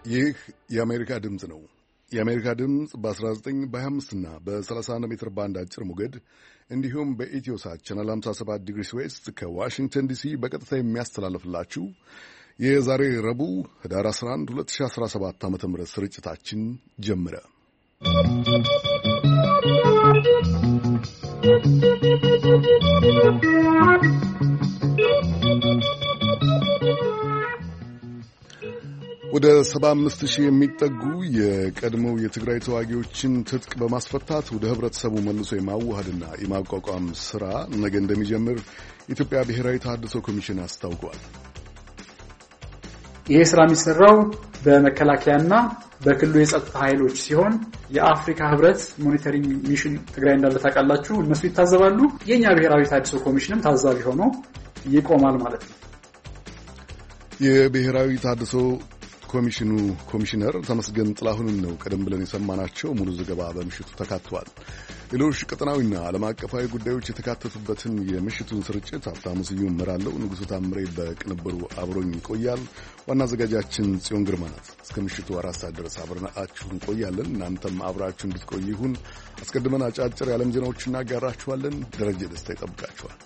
ይህ የአሜሪካ ድምፅ ነው። የአሜሪካ ድምፅ በ19 በ25 እና በ31 ሜትር ባንድ አጭር ሞገድ እንዲሁም በኢትዮሳት ቻናል 57 ዲግሪ ዌስት ከዋሽንግተን ዲሲ በቀጥታ የሚያስተላልፍላችሁ የዛሬ ረቡዕ ህዳር 11 2017 ዓ.ም ስርጭታችን ጀመረ። ወደ 75,000 የሚጠጉ የቀድሞው የትግራይ ተዋጊዎችን ትጥቅ በማስፈታት ወደ ህብረተሰቡ መልሶ የማዋሃድና የማቋቋም ሥራ ነገ እንደሚጀምር የኢትዮጵያ ብሔራዊ ተሃድሶ ኮሚሽን አስታውቋል። ይህ ስራ የሚሰራው በመከላከያና በክልሉ የጸጥታ ኃይሎች ሲሆን የአፍሪካ ህብረት ሞኒተሪንግ ሚሽን ትግራይ እንዳለ ታውቃላችሁ። እነሱ ይታዘባሉ። የኛ ብሔራዊ ተሃድሶ ኮሚሽንም ታዛቢ ሆኖ ይቆማል ማለት ነው። የብሔራዊ ተሃድሶ ኮሚሽኑ ኮሚሽነር ተመስገን ጥላሁንን ነው ቀደም ብለን የሰማናቸው። ሙሉ ዘገባ በምሽቱ ተካቷል። ሌሎች ቀጠናዊና ዓለም አቀፋዊ ጉዳዮች የተካተቱበትን የምሽቱን ስርጭት ሀብታሙ ስዩም እመራለሁ። ንጉሡ ታምሬ በቅንብሩ አብሮኝ ይቆያል። ዋና አዘጋጃችን ጽዮን ግርማ ናት። እስከ ምሽቱ 4 ሰዓት ድረስ አብረናችሁ እንቆያለን። እናንተም አብራችሁ እንድትቆዩ ይሁን። አስቀድመን አጫጭር የዓለም ዜናዎችን እናጋራችኋለን። ደረጀ ደስታ ይጠብቃችኋል።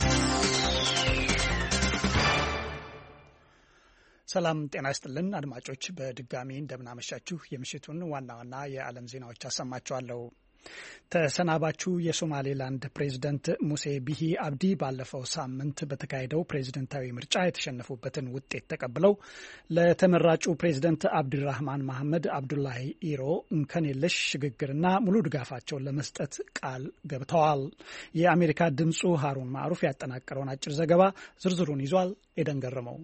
ሰላም ጤና ይስጥልን አድማጮች፣ በድጋሚ እንደምናመሻችሁ። የምሽቱን ዋና ዋና የዓለም ዜናዎች አሰማችኋለሁ። ተሰናባቹ የሶማሌላንድ ፕሬዝደንት ሙሴ ቢሂ አብዲ ባለፈው ሳምንት በተካሄደው ፕሬዝደንታዊ ምርጫ የተሸነፉበትን ውጤት ተቀብለው ለተመራጩ ፕሬዝደንት አብዱራህማን መሐመድ አብዱላሂ ኢሮ እንከን የለሽ ሽግግርና ሙሉ ድጋፋቸውን ለመስጠት ቃል ገብተዋል። የአሜሪካ ድምፁ ሃሩን ማዕሩፍ ያጠናቀረውን አጭር ዘገባ ዝርዝሩን ይዟል። ኤደን ገረመው።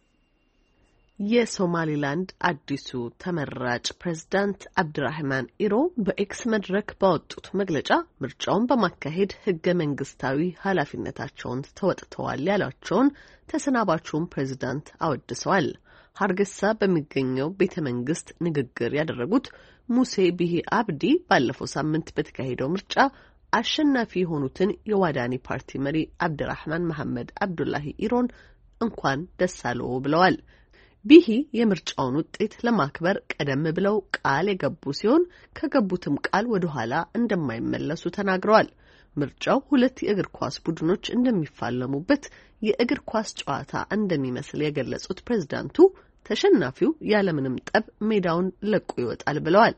የሶማሊላንድ አዲሱ ተመራጭ ፕሬዝዳንት አብዱራህማን ኢሮ በኤክስ መድረክ ባወጡት መግለጫ ምርጫውን በማካሄድ ህገ መንግስታዊ ኃላፊነታቸውን ተወጥተዋል ያሏቸውን ተሰናባቹን ፕሬዝዳንት አወድሰዋል። ሀርጌሳ በሚገኘው ቤተ መንግስት ንግግር ያደረጉት ሙሴ ቢሂ አብዲ ባለፈው ሳምንት በተካሄደው ምርጫ አሸናፊ የሆኑትን የዋዳኒ ፓርቲ መሪ አብዱራህማን መሐመድ አብዱላሂ ኢሮን እንኳን ደስ አለው ብለዋል። ቢሂ የምርጫውን ውጤት ለማክበር ቀደም ብለው ቃል የገቡ ሲሆን ከገቡትም ቃል ወደ ኋላ እንደማይመለሱ ተናግረዋል። ምርጫው 2 የእግር ኳስ ቡድኖች እንደሚፋለሙበት የእግር ኳስ ጨዋታ እንደሚመስል የገለጹት ፕሬዝዳንቱ ተሸናፊው ያለምንም ጠብ ሜዳውን ለቆ ይወጣል ብለዋል።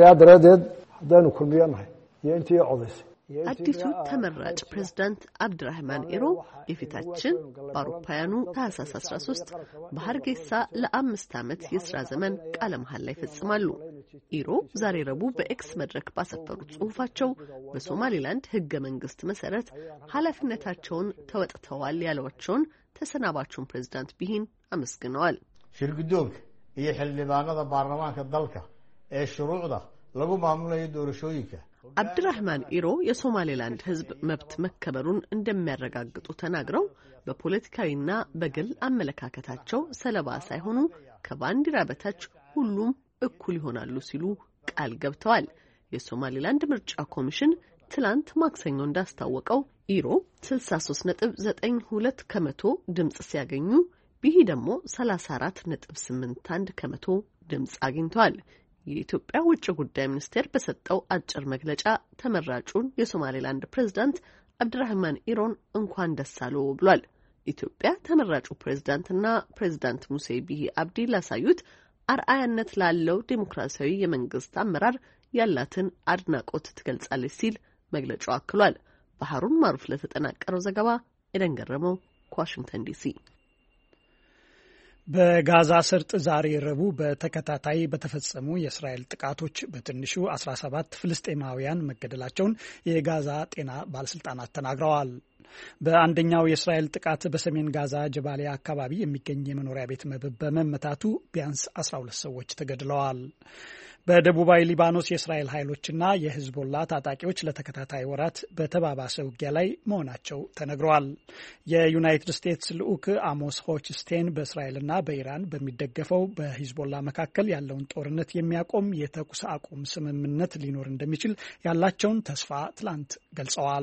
አዲሱ ተመራጭ ፕሬዝዳንት አብዱራህማን ኢሮ የፊታችን በአውሮፓውያኑ ታህሳስ 13 በሀርጌሳ ለ5 ዓመት የሥራ ዘመን ቃለ መሐላ ይፈጽማሉ። ኢሮ ዛሬ ረቡዕ በኤክስ መድረክ ባሰፈሩት ጽሑፋቸው በሶማሊላንድ ህገ መንግስት መሰረት ኃላፊነታቸውን ተወጥተዋል ያሏቸውን ተሰናባቹን ፕሬዝዳንት ቢሂን አመስግነዋል። ሽርግዶግ የሕልባናዳ ባርላማንከ ዳልካ ሽሩዕዳ ለጉ ማሙላየ ዶርሾይከ አብዱራህማን ኢሮ የሶማሌላንድ ህዝብ መብት መከበሩን እንደሚያረጋግጡ ተናግረው በፖለቲካዊና በግል አመለካከታቸው ሰለባ ሳይሆኑ ከባንዲራ በታች ሁሉም እኩል ይሆናሉ ሲሉ ቃል ገብተዋል። የሶማሌላንድ ምርጫ ኮሚሽን ትላንት ማክሰኞ እንዳስታወቀው ኢሮ 63.92 ከመቶ ድምጽ ሲያገኙ ቢሂ ደግሞ 34.81 ከመቶ ድምጽ አግኝተዋል። የኢትዮጵያ ውጭ ጉዳይ ሚኒስቴር በሰጠው አጭር መግለጫ ተመራጩን የሶማሌላንድ ፕሬዝዳንት አብዱራህማን ኢሮን እንኳን ደስ አለው ብሏል። ኢትዮጵያ ተመራጩ ፕሬዝዳንትና ፕሬዝዳንት ሙሴ ቢሂ አብዲ ላሳዩት አርአያነት ላለው ዴሞክራሲያዊ የመንግስት አመራር ያላትን አድናቆት ትገልጻለች ሲል መግለጫው አክሏል። በሃሩን ማሩፍ ለተጠናቀረው ዘገባ ኤደን ገረመው ከዋሽንግተን ዲሲ። በጋዛ ሰርጥ ዛሬ ረቡዕ በተከታታይ በተፈጸሙ የእስራኤል ጥቃቶች በትንሹ 17 ፍልስጤማውያን መገደላቸውን የጋዛ ጤና ባለስልጣናት ተናግረዋል። በአንደኛው የእስራኤል ጥቃት በሰሜን ጋዛ ጀባሊያ አካባቢ የሚገኝ የመኖሪያ ቤት በመመታቱ ቢያንስ 12 ሰዎች ተገድለዋል። በደቡባዊ ሊባኖስ የእስራኤል ኃይሎችና የሂዝቦላ ታጣቂዎች ለተከታታይ ወራት በተባባሰ ውጊያ ላይ መሆናቸው ተነግረዋል። የዩናይትድ ስቴትስ ልዑክ አሞስ ሆችስቴን በእስራኤልና በኢራን በሚደገፈው በሂዝቦላ መካከል ያለውን ጦርነት የሚያቆም የተኩስ አቁም ስምምነት ሊኖር እንደሚችል ያላቸውን ተስፋ ትላንት ገልጸዋል።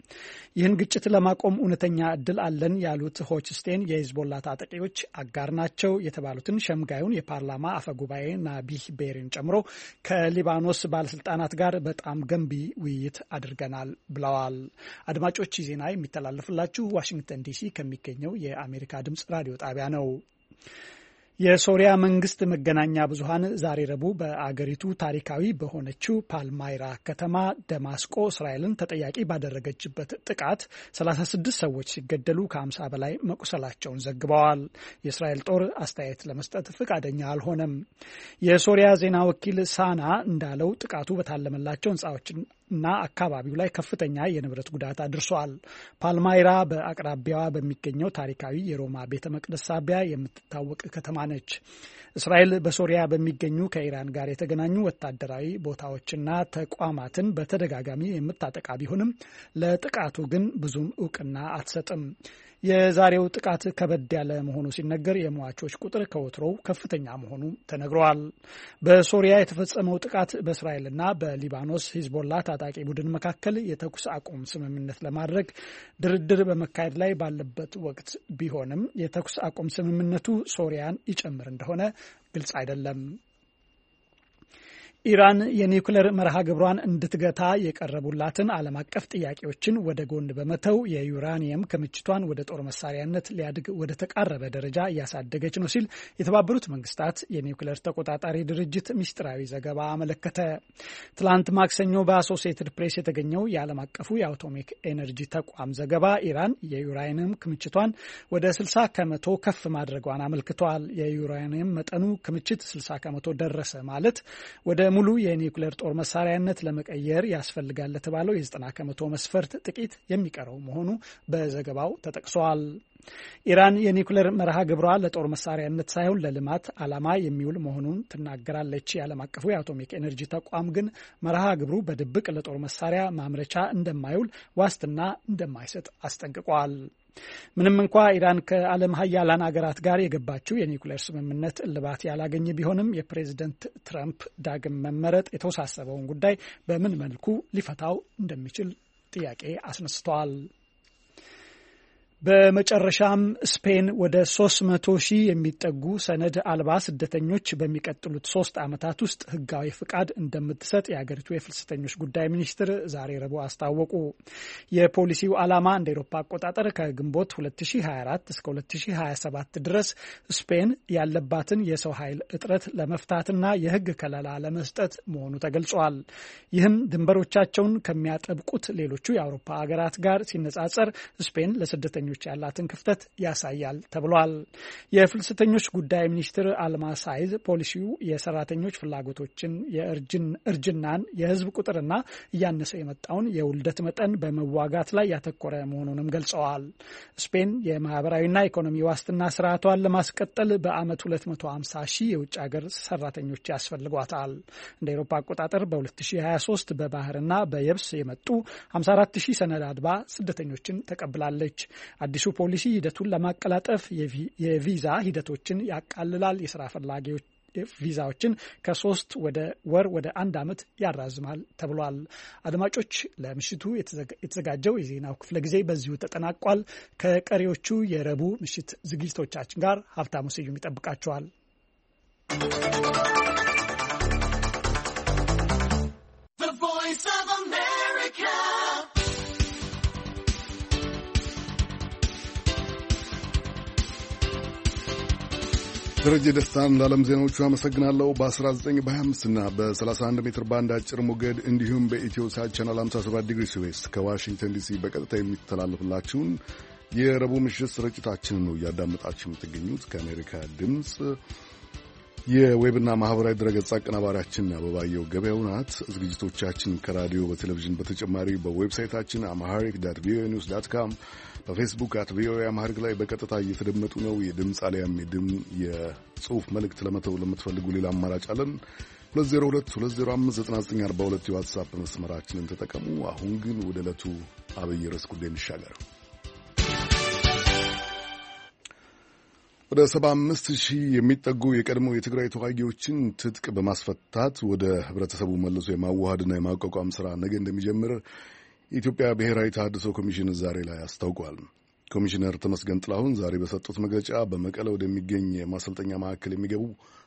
ይህን ግጭት ለማቆም እውነተኛ እድል አለን ያሉት ሆችስቴን የሂዝቦላ ታጣቂዎች አጋር ናቸው የተባሉትን ሸምጋዩን የፓርላማ አፈጉባኤ ናቢህ ቤሪን ጨምሮ ከሊባኖስ ባለስልጣናት ጋር በጣም ገንቢ ውይይት አድርገናል ብለዋል። አድማጮች ዜና የሚተላለፍላችሁ ዋሽንግተን ዲሲ ከሚገኘው የአሜሪካ ድምጽ ራዲዮ ጣቢያ ነው። የሶሪያ መንግስት መገናኛ ብዙሃን ዛሬ ረቡዕ በአገሪቱ ታሪካዊ በሆነችው ፓልማይራ ከተማ ደማስቆ እስራኤልን ተጠያቂ ባደረገችበት ጥቃት 36 ሰዎች ሲገደሉ ከ50 በላይ መቁሰላቸውን ዘግበዋል። የእስራኤል ጦር አስተያየት ለመስጠት ፈቃደኛ አልሆነም። የሶሪያ ዜና ወኪል ሳና እንዳለው ጥቃቱ በታለመላቸው ህንፃዎችና አካባቢው ላይ ከፍተኛ የንብረት ጉዳት አድርሷል። ፓልማይራ በአቅራቢያዋ በሚገኘው ታሪካዊ የሮማ ቤተ መቅደስ ሳቢያ የምትታወቅ ከተማ ነች። እስራኤል በሶሪያ በሚገኙ ከኢራን ጋር የተገናኙ ወታደራዊ ቦታዎችና ተቋማትን በተደጋጋሚ የምታጠቃ ቢሆንም ለጥቃቱ ግን ብዙም እውቅና አትሰጥም። የዛሬው ጥቃት ከበድ ያለ መሆኑ ሲነገር የሟቾች ቁጥር ከወትሮው ከፍተኛ መሆኑ ተነግሯል። በሶሪያ የተፈጸመው ጥቃት በእስራኤልና በሊባኖስ ሂዝቦላ ታጣቂ ቡድን መካከል የተኩስ አቁም ስምምነት ለማድረግ ድርድር በመካሄድ ላይ ባለበት ወቅት ቢሆንም የተኩስ አቁም ስምምነቱ ሶሪያን ይጨምር እንደሆነ ግልጽ አይደለም። ኢራን የኒውክሌር መርሃ ግብሯን እንድትገታ የቀረቡላትን ዓለም አቀፍ ጥያቄዎችን ወደ ጎን በመተው የዩራኒየም ክምችቷን ወደ ጦር መሳሪያነት ሊያድግ ወደ ተቃረበ ደረጃ እያሳደገች ነው ሲል የተባበሩት መንግስታት የኒውክሌር ተቆጣጣሪ ድርጅት ምስጢራዊ ዘገባ አመለከተ። ትላንት ማክሰኞ በአሶሲኤትድ ፕሬስ የተገኘው የዓለም አቀፉ የአቶሚክ ኤነርጂ ተቋም ዘገባ ኢራን የዩራኒየም ክምችቷን ወደ 60 ከመቶ ከፍ ማድረጓን አመልክቷል። የዩራኒየም መጠኑ ክምችት 60 ከመቶ ደረሰ ማለት ወደ ሙሉ የኒውክሌር ጦር መሳሪያነት ለመቀየር ያስፈልጋል ለተባለው የ90 ከመቶ መስፈርት ጥቂት የሚቀረው መሆኑ በዘገባው ተጠቅሷል። ኢራን የኒውክሌር መርሃ ግብሯ ለጦር መሳሪያነት ሳይሆን ለልማት ዓላማ የሚውል መሆኑን ትናገራለች። የዓለም አቀፉ የአቶሚክ ኤነርጂ ተቋም ግን መርሃ ግብሩ በድብቅ ለጦር መሳሪያ ማምረቻ እንደማይውል ዋስትና እንደማይሰጥ አስጠንቅቋል። ምንም እንኳ ኢራን ከዓለም ሀያላን ሀገራት ጋር የገባችው የኒውክሌር ስምምነት እልባት ያላገኘ ቢሆንም የፕሬዝደንት ትራምፕ ዳግም መመረጥ የተወሳሰበውን ጉዳይ በምን መልኩ ሊፈታው እንደሚችል ጥያቄ አስነስተዋል። በመጨረሻም ስፔን ወደ 300,000 የሚጠጉ ሰነድ አልባ ስደተኞች በሚቀጥሉት 3 ዓመታት ውስጥ ህጋዊ ፍቃድ እንደምትሰጥ የሀገሪቱ የፍልሰተኞች ጉዳይ ሚኒስትር ዛሬ ረቡዕ አስታወቁ። የፖሊሲው ዓላማ እንደ ኤሮፓ አቆጣጠር ከግንቦት 2024 እስከ 2027 ድረስ ስፔን ያለባትን የሰው ኃይል እጥረት ለመፍታትና የህግ ከለላ ለመስጠት መሆኑ ተገልጿል። ይህም ድንበሮቻቸውን ከሚያጠብቁት ሌሎቹ የአውሮፓ ሀገራት ጋር ሲነጻጸር ስፔን ለስደተኞች ያላትን ክፍተት ያሳያል ተብሏል። የፍልሰተኞች ጉዳይ ሚኒስትር አልማ ሳይዝ ፖሊሲው የሰራተኞች ፍላጎቶችን፣ የእርጅናን፣ የህዝብ ቁጥርና እያነሰ የመጣውን የውልደት መጠን በመዋጋት ላይ ያተኮረ መሆኑንም ገልጸዋል። ስፔን የማህበራዊና ኢኮኖሚ ዋስትና ስርዓቷን ለማስቀጠል በአመት 250,000 የውጭ ሀገር ሰራተኞች ያስፈልጓታል። እንደ አውሮፓ አቆጣጠር በ2023 በባህርና በየብስ የመጡ 54,000 ሰነድ አልባ ስደተኞችን ተቀብላለች። አዲሱ ፖሊሲ ሂደቱን ለማቀላጠፍ የቪዛ ሂደቶችን ያቃልላል። የስራ ፈላጊዎች ቪዛዎችን ከ3 ወር ወደ 1 ዓመት ያራዝማል ተብሏል። አድማጮች፣ ለምሽቱ የተዘጋጀው የዜናው ክፍለ ጊዜ በዚሁ ተጠናቋል። ከቀሪዎቹ የረቡዕ ምሽት ዝግጅቶቻችን ጋር ሀብታሙ ስዩም ይጠብቃቸዋል። ደረጀ ደስታን ለዓለም ዜናዎቹ አመሰግናለሁ። በ19 በ25 እና በ31 ሜትር ባንድ አጭር ሞገድ እንዲሁም በኢትዮ ሳት ቻናል 57 ዲግሪ ዌስት ከዋሽንግተን ዲሲ በቀጥታ የሚተላለፍላችሁን የረቡዕ ምሽት ስርጭታችንን ነው እያዳመጣችሁ የምትገኙት። ከአሜሪካ ድምፅ የዌብና ማህበራዊ ድረገጽ አቀናባሪያችን አበባየው ገበያው ናት። ዝግጅቶቻችን ከራዲዮ በቴሌቪዥን በተጨማሪ በዌብሳይታችን amharic.voanews.com በፌስቡክ @voa አማሪክ ላይ በቀጥታ እየተደመጡ ነው። የድምፅ አሊያም የጽሑፍ መልእክት ለመተው ለምትፈልጉ ሌላ አማራጭ አለን። 2022059942 የዋትስአፕ መስመራችንን ተጠቀሙ። አሁን ግን ወደ ዕለቱ አብይ ርዕስ ጉዳይ እንሻገር። ወደ 75,000 የሚጠጉ የቀድሞ የትግራይ ተዋጊዎችን ትጥቅ በማስፈታት ወደ ህብረተሰቡ መልሶ የማዋሃድና የማቋቋም ስራ ነገ እንደሚጀምር የኢትዮጵያ ብሔራዊ ተሃድሶ ኮሚሽን ዛሬ ላይ አስታውቋል። ኮሚሽነር ተመስገን ጥላሁን ዛሬ በሰጡት መግለጫ በመቀለ ወደሚገኝ የማሰልጠኛ ማዕከል የሚገቡ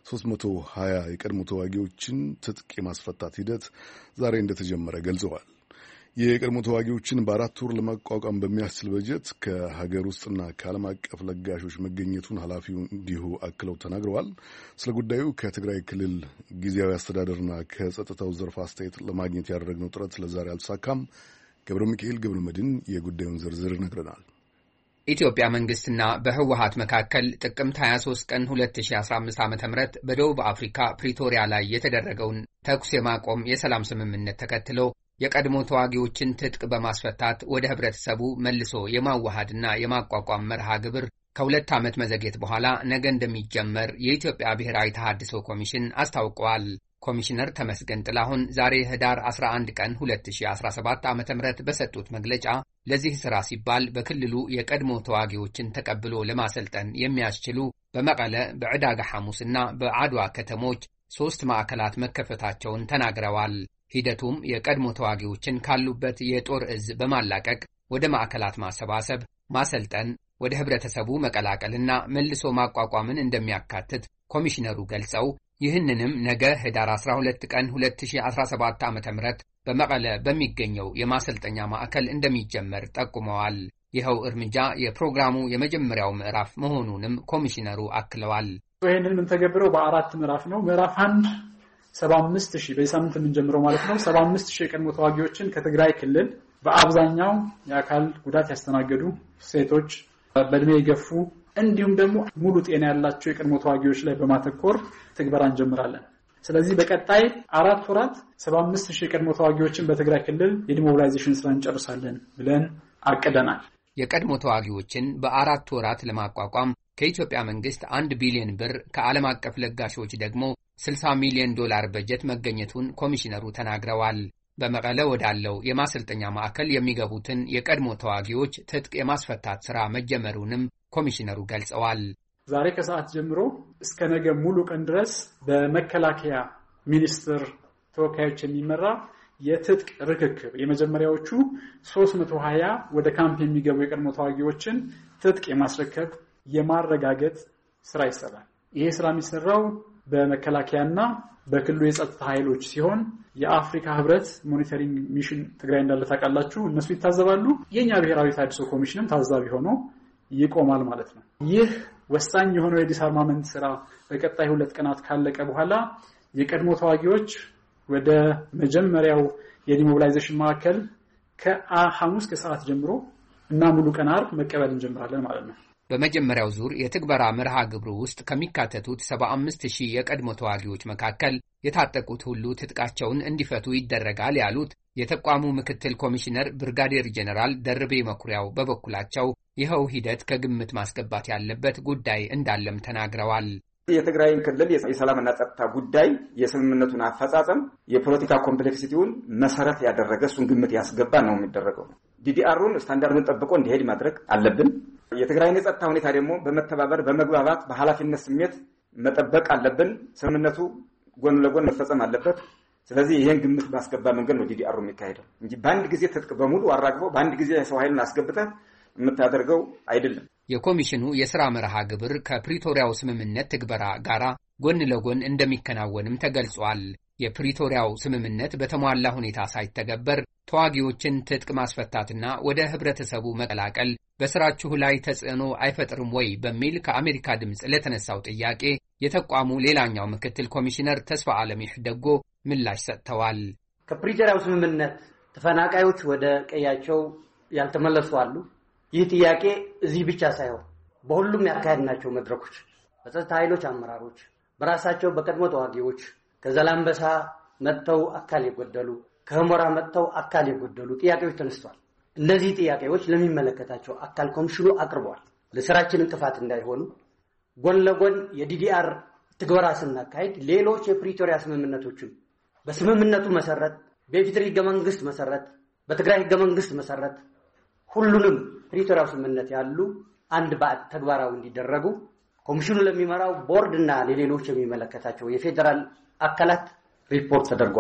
320 የቀድሞ ተዋጊዎችን ትጥቅ የማስፈታት ሂደት ዛሬ እንደተጀመረ ገልጸዋል። የቀድሞ ተዋጊዎችን በ4 ወር ለማቋቋም በሚያስችል በጀት ከሀገር ውስጥና ከዓለም አቀፍ ለጋሾች መገኘቱን ኃላፊው እንዲሁ አክለው ተናግረዋል። ስለ ጉዳዩ ከትግራይ ክልል ጊዜያዊ አስተዳደርና ከጸጥታው ዘርፍ አስተያየት ለማግኘት ያደረግነው ጥረት ለዛሬ አልተሳካም። ገብረ ሚካኤል ገብረ መድን የጉዳዩን ዝርዝር ይነግረናል። ኢትዮጵያ መንግስትና በህወሓት መካከል ጥቅምት 23 ቀን 2015 ዓ.ም በደቡብ አፍሪካ ፕሪቶሪያ ላይ የተደረገውን ተኩስ የማቆም የሰላም ስምምነት ተከትሎ የቀድሞ ተዋጊዎችን ትጥቅ በማስፈታት ወደ ህብረተሰቡ መልሶ የማዋሃድና የማቋቋም መርሃ ግብር ከ2 ዓመት መዘግየት በኋላ ነገ እንደሚጀመር የኢትዮጵያ ብሔራዊ ተሃድሶ ኮሚሽን አስታውቀዋል። ኮሚሽነር ተመስገን ጥላሁን ዛሬ ህዳር 11 ቀን 2017 ዓ.ም በሰጡት መግለጫ ለዚህ ሥራ ሲባል በክልሉ የቀድሞ ተዋጊዎችን ተቀብሎ ለማሰልጠን የሚያስችሉ በመቀለ፣ በዕዳጋ ሐሙስና በአድዋ ከተሞች 3 ማዕከላት መከፈታቸውን ተናግረዋል። ሂደቱም የቀድሞ ተዋጊዎችን ካሉበት የጦር እዝ በማላቀቅ ወደ ማዕከላት ማሰባሰብ፣ ማሰልጠን፣ ወደ ህብረተሰቡ መቀላቀልና መልሶ ማቋቋምን እንደሚያካትት ኮሚሽነሩ ገልጸው ይህንንም ነገ ህዳር 12 ቀን 2017 ዓ.ም በመቀለ በሚገኘው የማሰልጠኛ ማዕከል እንደሚጀመር ጠቁመዋል። ይኸው እርምጃ የፕሮግራሙ የመጀመሪያው ምዕራፍ መሆኑንም ኮሚሽነሩ አክለዋል። ይህንን የምንተገብረው በ4 ምዕራፍ ነው። ምዕራፍ 1 75,000 በዚህ ሳምንት የምንጀምረው ማለት ነው። 75,000 የቀድሞ ተዋጊዎችን ከትግራይ ክልል በአብዛኛው የአካል ጉዳት ያስተናገዱ ሴቶች፣ በእድሜ የገፉ እንዲሁም ደግሞ ሙሉ ጤና ያላቸው የቀድሞ ተዋጊዎች ላይ በማተኮር ትግበራ እንጀምራለን። ስለዚህ በቀጣይ 4 ወራት 75,000 የቀድሞ ተዋጊዎችን በትግራይ ክልል የዲሞቢላይዜሽን ስራ እንጨርሳለን ብለን አቅደናል። የቀድሞ ተዋጊዎችን በ4 ወራት ለማቋቋም ከኢትዮጵያ መንግስት 1 ቢሊዮን ብር ከዓለም አቀፍ ለጋሾች ደግሞ $60 ሚሊዮን በጀት መገኘቱን ኮሚሽነሩ ተናግረዋል። በመቀለ ወዳለው የማሰልጠኛ ማዕከል የሚገቡትን የቀድሞ ተዋጊዎች ትጥቅ የማስፈታት ሥራ መጀመሩንም ኮሚሽነሩ ገልጸዋል። ዛሬ ከሰዓት ጀምሮ እስከ ነገ ሙሉ ቀን ድረስ በመከላከያ ሚኒስቴር ተወካዮች የሚመራ የትጥቅ ርክክብ የመጀመሪያዎቹ 320 ወደ ካምፕ የሚገቡ የቀድሞ ተዋጊዎችን ትጥቅ የማስረከብ የማረጋገጥ ስራ ይሰራል። ይሄ ስራ የሚሰራው በመከላከያና በክልሉ የጸጥታ ኃይሎች ሲሆን የአፍሪካ ህብረት ሞኒተሪንግ ሚሽን ትግራይ እንዳለ ታውቃላችሁ፣ እነሱ ይታዘባሉ። የኛ ብሔራዊ ተሃድሶ ኮሚሽንም ታዛቢ ሆኖ ይቆማል ማለት ነው። ይህ ወሳኝ የሆነው የዲስአርማመንት ስራ በቀጣይ 2 ቀናት ካለቀ በኋላ የቀድሞ ተዋጊዎች ወደ መጀመሪያው የዲሞቢላይዜሽን ማዕከል ከሐሙስ ከሰዓት ጀምሮ እና ሙሉ ቀን ዓርብ መቀበል እንጀምራለን ማለት ነው። በመጀመሪያው ዙር የትግበራ መርሃ ግብሩ ውስጥ ከሚካተቱት 75,000 የቀድሞ ተዋጊዎች መካከል የታጠቁት ሁሉ ትጥቃቸውን እንዲፈቱ ይደረጋል ያሉት የተቋሙ ምክትል ኮሚሽነር ብርጋዴር ጄኔራል ደርቤ መኩሪያው በበኩላቸው ይኸው ሂደት ከግምት ማስገባት ያለበት ጉዳይ እንዳለም ተናግረዋል። የትግራይን ክልል የሰላምና ጸጥታ ጉዳይ የስምምነቱን አፈጻጸም የፖለቲካ ኮምፕሌክሲቲውን መሰረት ያደረገ እሱን ግምት ያስገባ ነው የሚደረገው። ዲዲአሩን ስታንዳርዱን ጠብቆ እንዲሄድ ማድረግ አለብን። የትግራይን የጸጥታ ሁኔታ ደግሞ በመተባበር በመግባባት በኃላፊነት ስሜት መጠበቅ አለብን። ስምምነቱ ጎን ለጎን መፈጸም አለበት። ስለዚህ ይሄን ግምት ባስገባ መንገድ ነው ዲዲአሩ የሚካሄደው እንጂ በአንድ ጊዜ ትጥቅ በሙሉ አራግቦ በአንድ ጊዜ ሰው ኃይልን አስገብተህ የምታደርገው አይደለም። የኮሚሽኑ የሥራ መርሃ ግብር ከፕሪቶሪያው ስምምነት ትግበራ ጋር ጎን ለጎን እንደሚከናወንም ተገልጿል። የፕሪቶሪያው ስምምነት በተሟላ ሁኔታ ሳይተገበር ተዋጊዎችን ትጥቅ ማስፈታትና ወደ ህብረተሰቡ መቀላቀል በስራችሁ ላይ ተጽዕኖ አይፈጥርም ወይ በሚል ከአሜሪካ ድምፅ ለተነሳው ጥያቄ የተቋሙ ሌላኛው ምክትል ኮሚሽነር ተስፋ ዓለም ይሕደጎ ምላሽ ሰጥተዋል። ከፕሪቶሪያው ስምምነት ተፈናቃዮች ወደ ቀያቸው ያልተመለሱ አሉ። ይህ ጥያቄ እዚህ ብቻ ሳይሆን በሁሉም ያካሄድናቸው መድረኮች በጸጥታ ኃይሎች አመራሮች በራሳቸው በቀድሞ ተዋጊዎች ከዛላምበሳ መጥተው አካል የጎደሉ ከህሞራ መጥተው አካል የጎደሉ ጥያቄዎች ተነስተዋል። እነዚህ ጥያቄዎች ለሚመለከታቸው አካል ኮሚሽኑ አቅርበዋል። ለስራችን እንቅፋት እንዳይሆኑ ጎን ለጎን የዲዲአር ትግበራ ስናካሄድ ሌሎች የፕሪቶሪያ ስምምነቶችን በስምምነቱ መሰረት በኢፌዴሪ ህገ መንግስት መሰረት በትግራይ ህገ መንግስት መሰረት ሁሉንም ፕሪቶሪያው ስምምነት ያሉ አንድ ባዕድ ተግባራዊ እንዲደረጉ ኮሚሽኑ ለሚመራው ቦርድና ለሌሎች የሚመለከታቸው የፌደራል አካላት ሪፖርት ተደርጓል።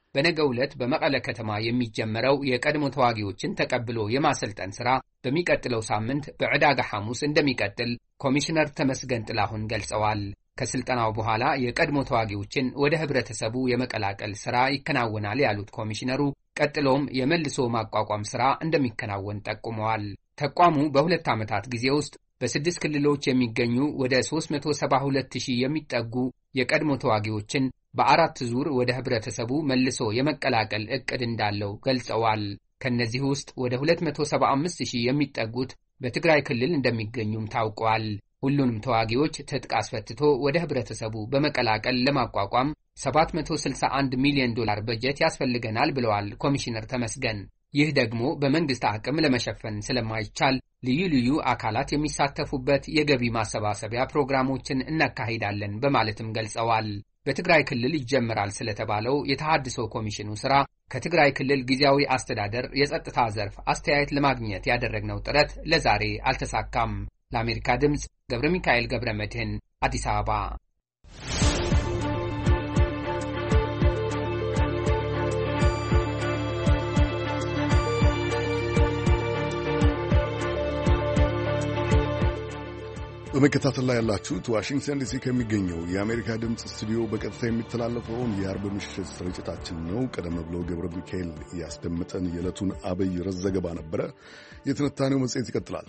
በነገው ዕለት በመቀለ ከተማ የሚጀመረው የቀድሞ ተዋጊዎችን ተቀብሎ የማሰልጠን ሥራ በሚቀጥለው ሳምንት በዕዳጋ ሐሙስ እንደሚቀጥል ኮሚሽነር ተመስገን ጥላሁን ገልጸዋል። ከስልጠናው በኋላ የቀድሞ ተዋጊዎችን ወደ ህብረተሰቡ የመቀላቀል ሥራ ይከናወናል ያሉት ኮሚሽነሩ ቀጥሎም የመልሶ ማቋቋም ሥራ እንደሚከናወን ጠቁመዋል። ተቋሙ በሁለት ዓመታት ጊዜ ውስጥ በ6 ክልሎች የሚገኙ ወደ 372,000 የሚጠጉ የቀድሞ ተዋጊዎችን በ4 ዙር ወደ ህብረተሰቡ መልሶ የመቀላቀል ዕቅድ እንዳለው ገልጸዋል። ከነዚህ ውስጥ ወደ 275,000 የሚጠጉት በትግራይ ክልል እንደሚገኙም ታውቋል። ሁሉንም ተዋጊዎች ትጥቅ አስፈትቶ ወደ ህብረተሰቡ በመቀላቀል ለማቋቋም $761 ሚሊዮን በጀት ያስፈልገናል ብለዋል ኮሚሽነር ተመስገን። ይህ ደግሞ በመንግስት አቅም ለመሸፈን ስለማይቻል ልዩ ልዩ አካላት የሚሳተፉበት የገቢ ማሰባሰቢያ ፕሮግራሞችን እናካሂዳለን በማለትም ገልጸዋል። በትግራይ ክልል ይጀምራል ስለተባለው የተሃድሶ ኮሚሽኑ ሥራ ከትግራይ ክልል ጊዜያዊ አስተዳደር የጸጥታ ዘርፍ አስተያየት ለማግኘት ያደረግነው ጥረት ለዛሬ አልተሳካም። ለአሜሪካ ድምፅ ገብረ ሚካኤል ገብረ መድህን አዲስ አበባ። በመከታተል ላይ ያላችሁት ዋሽንግተን ዲሲ ከሚገኘው የአሜሪካ ድምፅ ስቱዲዮ በቀጥታ የሚተላለፈውን የአርብ ምሽት ስርጭታችን ነው። ቀደም ብሎ ገብረ ሚካኤል ያስደመጠን የዕለቱን አብይ ርዕስ ዘገባ ነበረ። የትንታኔው መጽሔት ይቀጥላል።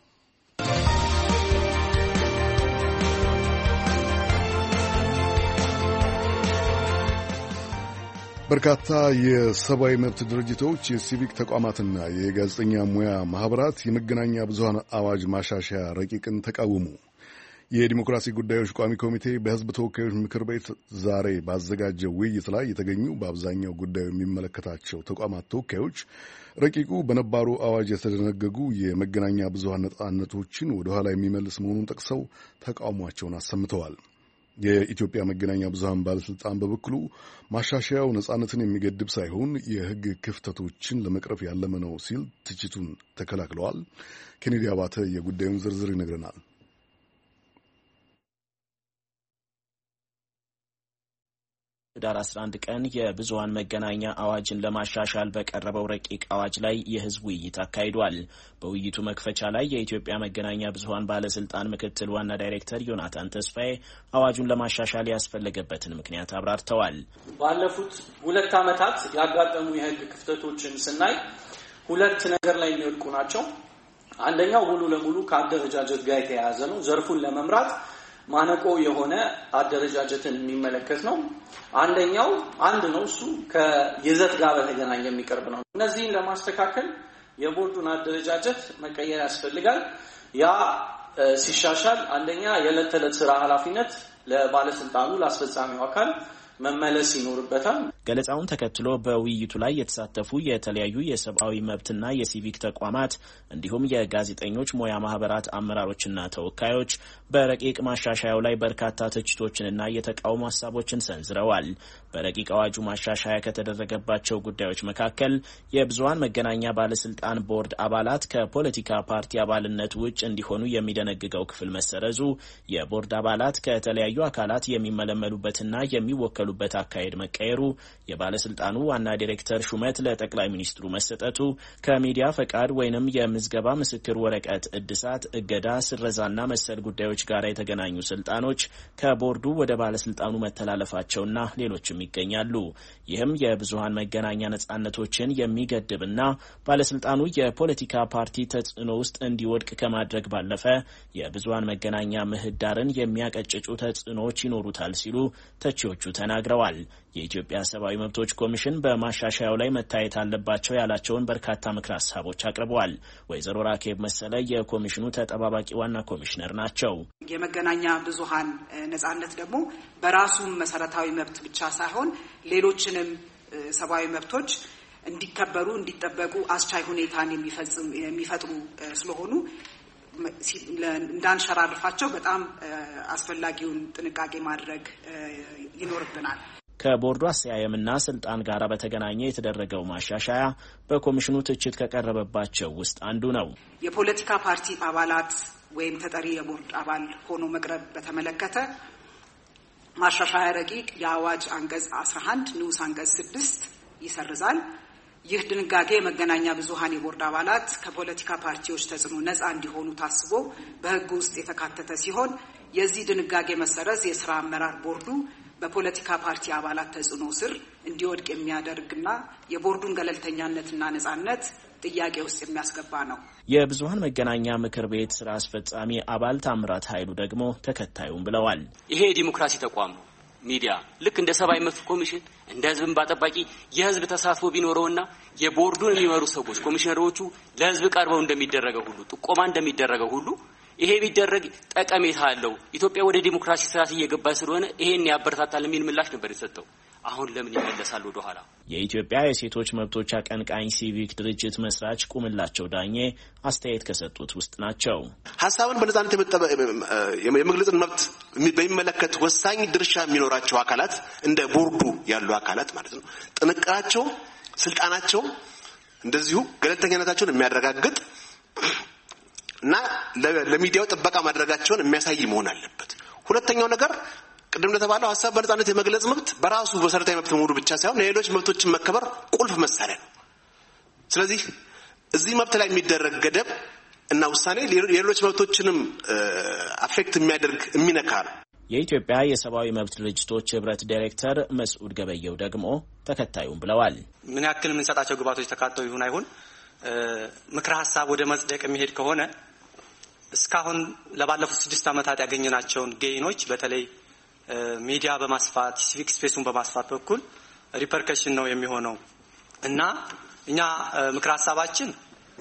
በርካታ የሰብአዊ መብት ድርጅቶች፣ የሲቪክ ተቋማትና የጋዜጠኛ ሙያ ማኅበራት የመገናኛ ብዙሃን አዋጅ ማሻሻያ ረቂቅን ተቃወሙ። የዲሞክራሲ ጉዳዮች ቋሚ ኮሚቴ በሕዝብ ተወካዮች ምክር ቤት ዛሬ ባዘጋጀው ውይይት ላይ የተገኙ በአብዛኛው ጉዳዩ የሚመለከታቸው ተቋማት ተወካዮች ረቂቁ በነባሩ አዋጅ የተደነገጉ የመገናኛ ብዙሃን ነጻነቶችን ወደ ኋላ የሚመልስ መሆኑን ጠቅሰው ተቃውሟቸውን አሰምተዋል። የኢትዮጵያ መገናኛ ብዙሃን ባለስልጣን በበኩሉ ማሻሻያው ነጻነትን የሚገድብ ሳይሆን የሕግ ክፍተቶችን ለመቅረፍ ያለመ ነው ሲል ትችቱን ተከላክለዋል። ኬኔዲ አባተ የጉዳዩን ዝርዝር ይነግረናል። ህዳር 11 ቀን የብዙሃን መገናኛ አዋጅን ለማሻሻል በቀረበው ረቂቅ አዋጅ ላይ የህዝብ ውይይት አካሂዷል። በውይይቱ መክፈቻ ላይ የኢትዮጵያ መገናኛ ብዙሃን ባለስልጣን ምክትል ዋና ዳይሬክተር ዮናታን ተስፋዬ አዋጁን ለማሻሻል ያስፈለገበትን ምክንያት አብራርተዋል። ባለፉት 2 ዓመታት ያጋጠሙ የህግ ክፍተቶችን ስናይ ሁለት ነገር ላይ የሚወድቁ ናቸው። አንደኛው ሙሉ ለሙሉ ከአደረጃጀት ጋር የተያያዘ ነው። ዘርፉን ለመምራት ማነቆ የሆነ አደረጃጀትን የሚመለከት ነው። አንደኛው ነው፣ እሱ ከይዘት ጋር በተገናኘ የሚቀርብ ነው። እነዚህን ለማስተካከል የቦርዱን አደረጃጀት መቀየር ያስፈልጋል። ያ ሲሻሻል አንደኛ የዕለት ተዕለት ስራ ኃላፊነት ለባለስልጣኑ ለአስፈጻሚው አካል መመለስ ይኖርበታል። ገለጻውን ተከትሎ በውይይቱ ላይ የተሳተፉ የተለያዩ የሰብአዊ መብትና የሲቪክ ተቋማት እንዲሁም የጋዜጠኞች ሙያ ማህበራት አመራሮችና ተወካዮች በረቂቅ ማሻሻያው ላይ በርካታ ትችቶችንና የተቃውሞ ሀሳቦችን ሰንዝረዋል። በረቂቅ አዋጁ ማሻሻያ ከተደረገባቸው ጉዳዮች መካከል የብዙሃን መገናኛ ባለስልጣን ቦርድ አባላት ከፖለቲካ ፓርቲ አባልነት ውጭ እንዲሆኑ የሚደነግገው ክፍል መሰረዙ፣ የቦርድ አባላት ከተለያዩ አካላት የሚመለመሉበትና የሚወከሉበት አካሄድ መቀየሩ፣ የባለስልጣኑ ዋና ዲሬክተር ሹመት ለጠቅላይ ሚኒስትሩ መሰጠቱ፣ ከሚዲያ ፈቃድ ወይንም የምዝገባ ምስክር ወረቀት እድሳት፣ እገዳ፣ ስረዛና መሰል ጉዳዮች ጋር የተገናኙ ስልጣኖች ከቦርዱ ወደ ባለስልጣኑ መተላለፋቸውና ሌሎችም ይገኛሉ። ይህም የብዙሃን መገናኛ ነጻነቶችን የሚገድብና ባለስልጣኑ የፖለቲካ ፓርቲ ተጽዕኖ ውስጥ እንዲወድቅ ከማድረግ ባለፈ የብዙሃን መገናኛ ምህዳርን የሚያቀጭጩ ተጽዕኖዎች ይኖሩታል ሲሉ ተቺዎቹ ተናግረዋል። የኢትዮጵያ ሰብአዊ መብቶች ኮሚሽን በማሻሻያው ላይ መታየት አለባቸው ያላቸውን በርካታ ምክረ ሀሳቦች አቅርበዋል። ወይዘሮ ራኬብ መሰለ የኮሚሽኑ ተጠባባቂ ዋና ኮሚሽነር ናቸው። የመገናኛ ብዙሃን ነጻነት ደግሞ በራሱ መሰረታዊ መብት ብቻ ሳይሆን ሌሎችንም ሰብአዊ መብቶች እንዲከበሩ እንዲጠበቁ አስቻይ ሁኔታን የሚፈጥሩ ስለሆኑ እንዳንሸራርፋቸው በጣም አስፈላጊውን ጥንቃቄ ማድረግ ይኖርብናል። ከቦርዱ አሰያየምና ስልጣን ጋር በተገናኘ የተደረገው ማሻሻያ በኮሚሽኑ ትችት ከቀረበባቸው ውስጥ አንዱ ነው። የፖለቲካ ፓርቲ አባላት ወይም ተጠሪ የቦርድ አባል ሆኖ መቅረብ በተመለከተ ማሻሻያ ረቂቅ የአዋጅ አንቀጽ 11 ንዑስ አንቀጽ 6 ይሰርዛል። ይህ ድንጋጌ የመገናኛ ብዙሃን የቦርድ አባላት ከፖለቲካ ፓርቲዎች ተጽዕኖ ነፃ እንዲሆኑ ታስቦ በሕግ ውስጥ የተካተተ ሲሆን የዚህ ድንጋጌ መሰረዝ የስራ አመራር ቦርዱ በፖለቲካ ፓርቲ አባላት ተጽዕኖ ስር እንዲወድቅ የሚያደርግና የቦርዱን ገለልተኛነትና ነፃነት ጥያቄ ውስጥ የሚያስገባ ነው። የብዙሃን መገናኛ ምክር ቤት ስራ አስፈጻሚ አባል ታምራት ኃይሉ ደግሞ ተከታዩን ብለዋል። ይሄ የዲሞክራሲ ተቋም ነው። ሚዲያ ልክ እንደ ሰብአዊ መብት ኮሚሽን እንደ ህዝብ እንባ ጠባቂ የህዝብ ተሳትፎ ቢኖረውና የቦርዱን የሚመሩ ሰዎች ኮሚሽነሮቹ ለህዝብ ቀርበው እንደሚደረገው ሁሉ ጥቆማ እንደሚደረገው ሁሉ ይሄ ቢደረግ ጠቀሜታ አለው። ኢትዮጵያ ወደ ዲሞክራሲ ስርዓት እየገባች ስለሆነ ይሄን ያበረታታል የሚል ምላሽ ነበር የሰጠው። አሁን ለምን ይመለሳል ወደ ኋላ? የኢትዮጵያ የሴቶች መብቶች አቀንቃኝ ሲቪክ ድርጅት መስራች ቁምላቸው ዳኜ አስተያየት ከሰጡት ውስጥ ናቸው። ሀሳብን በነጻነት የመግለጽን መብት በሚመለከት ወሳኝ ድርሻ የሚኖራቸው አካላት እንደ ቦርዱ ያሉ አካላት ማለት ነው ጥንቅራቸው፣ ስልጣናቸው እንደዚሁ ገለልተኛነታቸውን የሚያረጋግጥ እና ለሚዲያው ጥበቃ ማድረጋቸውን የሚያሳይ መሆን አለበት። ሁለተኛው ነገር ቅድም እንደተባለው ሀሳብ በነጻነት የመግለጽ መብት በራሱ መሰረታዊ መብት መሆኑ ብቻ ሳይሆን የሌሎች መብቶችን መከበር ቁልፍ መሳሪያ ነው። ስለዚህ እዚህ መብት ላይ የሚደረግ ገደብ እና ውሳኔ የሌሎች መብቶችንም አፌክት የሚያደርግ የሚነካ ነው። የኢትዮጵያ የሰብአዊ መብት ድርጅቶች ህብረት ዳይሬክተር መስዑድ ገበየው ደግሞ ተከታዩን ብለዋል። ምን ያክል የምንሰጣቸው ግባቶች ተካተው ይሁን አይሁን ምክረ ሀሳብ ወደ መጽደቅ የሚሄድ ከሆነ እስካሁን ለባለፉት 6 ዓመታት ያገኘናቸውን ጌይኖች በተለይ ሚዲያ በማስፋት ሲቪክ ስፔሱን በማስፋት በኩል ሪፐርከሽን ነው የሚሆነው እና እኛ ምክረ ሀሳባችን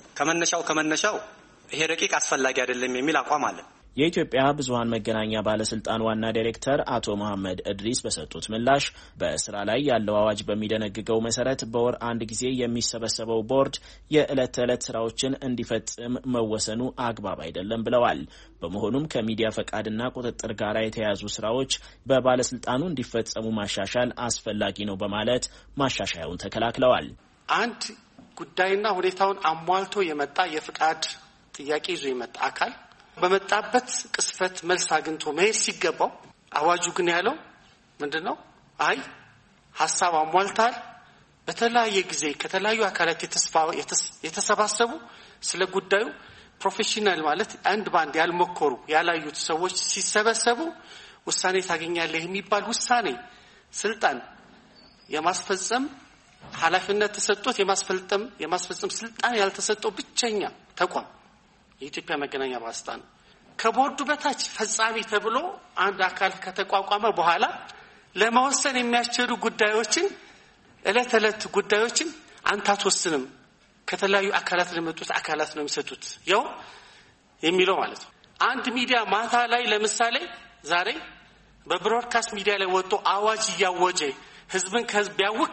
ከመነሻው ይሄ ረቂቅ አስፈላጊ አይደለም የሚል አቋም አለ። የኢትዮጵያ ብዙሃን መገናኛ ባለስልጣን ዋና ዳይሬክተር አቶ መሐመድ እድሪስ በሰጡት ምላሽ በስራ ላይ ያለው አዋጅ በሚደነግገው መሰረት በወር አንድ ጊዜ የሚሰበሰበው ቦርድ የዕለት ተዕለት ስራዎችን እንዲፈጽም መወሰኑ አግባብ አይደለም ብለዋል። በመሆኑም ከሚዲያ ፈቃድና ቁጥጥር ጋር የተያያዙ ስራዎች በባለስልጣኑ እንዲፈጸሙ ማሻሻል አስፈላጊ ነው በማለት ማሻሻያውን ተከላክለዋል። አንድ ጉዳይና ሁኔታውን አሟልቶ የመጣ የፍቃድ ጥያቄ ይዞ የመጣ አካል በመጣበት ቅስፈት መልስ አግኝቶ መሄድ ሲገባው አዋጁ ግን ያለው ምንድነው? አይ ሐሳብ አሟልታል። በተለያየ ጊዜ ከተለያዩ አካላት የተሰባሰቡ ስለ ጉዳዩ ፕሮፌሽናል ማለት አንድ ባንድ ያልሞከሩ ያላዩት ሰዎች ሲሰበሰቡ ውሳኔ ታገኛለህ የሚባል ውሳኔ ስልጣን የማስፈጸም ኃላፊነት ተሰጥቶት የማስፈጸም ስልጣን ያልተሰጠው ብቸኛ ተቋም የኢትዮጵያ መገናኛ ባለስልጣን ከቦርዱ በታች ፈጻሚ ተብሎ አንድ አካል ከተቋቋመ በኋላ ለመወሰን የሚያስችሉ ጉዳዮችን ዕለት ጉዳዮችን አንተ አትወስንም፣ ከተለያዩ አካላት ለመጡት አካላት ነው የሚሰጡት ያው የሚለው ማለት ነው። አንድ ሚዲያ ማታ ላይ ለምሳሌ ዛሬ በብሮድካስት ሚዲያ ላይ ወጥቶ አዋጅ እያወጀ ህዝብን ከህዝብ ያውክ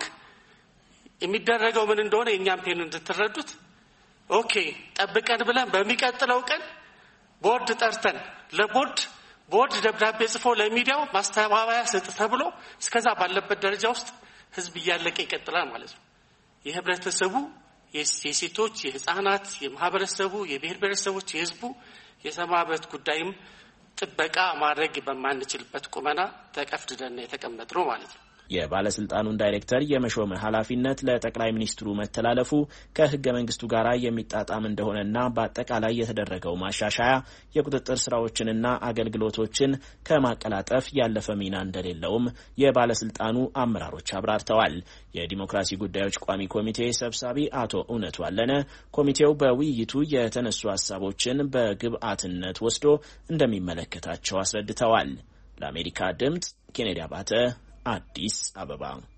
የሚደረገው ምን እንደሆነ የኛም ፔን እንድትረዱት ኦኬ ጠብቀን ብለን በሚቀጥለው ቀን ቦርድ ጠርተን ቦርድ ደብዳቤ ጽፎ ለሚዲያው ማስተባበያ ሰጥ ተብሎ እስከዛ ባለበት ደረጃ ውስጥ ህዝብ እያለቀ ይቀጥላል ማለት ነው። የህብረተሰቡ የሴቶች፣ የህፃናት፣ የማህበረሰቡ፣ የብሔር ብሔረሰቦች፣ የህዝቡ የሰማበት ጉዳይም ጥበቃ ማድረግ በማንችልበት ቁመና ተቀፍድደን የተቀመጥነው ማለት ነው። የባለስልጣኑን ዳይሬክተር የመሾም ኃላፊነት ለጠቅላይ ሚኒስትሩ መተላለፉ ከህገ መንግስቱ ጋር የሚጣጣም እንደሆነና በአጠቃላይ የተደረገው ማሻሻያ የቁጥጥር ስራዎችንና አገልግሎቶችን ከማቀላጠፍ ያለፈ ሚና እንደሌለውም የባለስልጣኑ አመራሮች አብራርተዋል። የዲሞክራሲ ጉዳዮች ቋሚ ኮሚቴ ሰብሳቢ አቶ እውነቱ አለነ ኮሚቴው በውይይቱ የተነሱ ሀሳቦችን በግብአትነት ወስዶ እንደሚመለከታቸው አስረድተዋል። ለአሜሪካ ድምጽ ኬኔዲ አባተ አዲስ አበባ።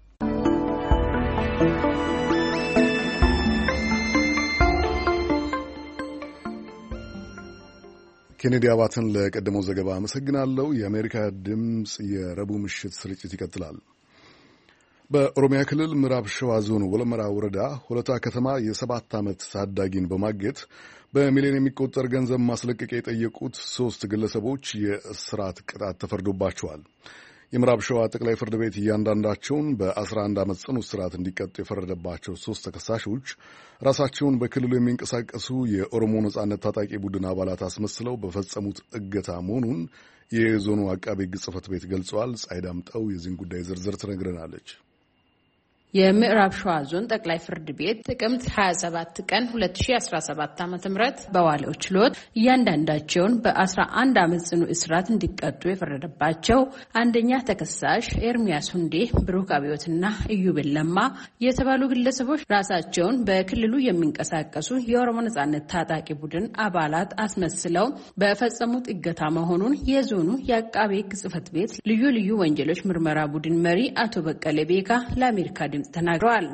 ኬኔዲ አባተን ለቀደመው ዘገባ አመሰግናለሁ። የአሜሪካ ድምፅ የረቡዕ ምሽት ስርጭት ይቀጥላል። በኦሮሚያ ክልል ምዕራብ ሸዋ ዞን ወለመራ ወረዳ ሆለታ ከተማ የ7 ዓመት ታዳጊን በማገት በሚሊዮን የሚቆጠር ገንዘብ ማስለቀቂያ የጠየቁት 3 ግለሰቦች የእስራት ቅጣት ተፈርዶባቸዋል። የምዕራብ ሸዋ ጠቅላይ ፍርድ ቤት እያንዳንዳቸውን በ11 ዓመት ጽኑ እስራት እንዲቀጡ የፈረደባቸው 3 ተከሳሾች ራሳቸውን በክልሉ የሚንቀሳቀሱ የኦሮሞ ነጻነት ታጣቂ ቡድን አባላት አስመስለው በፈጸሙት እገታ መሆኑን የዞኑ አቃቤ ሕግ ጽሕፈት ቤት ገልጸዋል። ፀሐይ ዳምጠው የዚህን ጉዳይ ዝርዝር ትነግረናለች። የምዕራብ ሸዋ ዞን ጠቅላይ ፍርድ ቤት ጥቅምት 27 ቀን 2017 ዓ.ም በዋለው ችሎት እያንዳንዳቸውን በ11 ዓመት ጽኑ እስራት እንዲቀጡ የፈረደባቸው አንደኛ ተከሳሽ ኤርሚያስ ሁንዴ፣ ብሩክ አብዮትና ኢዩብል ለማ የተባሉ ግለሰቦች ራሳቸውን በክልሉ የሚንቀሳቀሱ የኦሮሞ ነጻነት ታጣቂ ቡድን አባላት አስመስለው በፈጸሙት እገታ መሆኑን የዞኑ የአቃቤ ሕግ ጽሕፈት ቤት ልዩ ልዩ ወንጀሎች ምርመራ ቡድን መሪ አቶ በቀለ ቤካ ለአሜሪካ ተናግረዋል።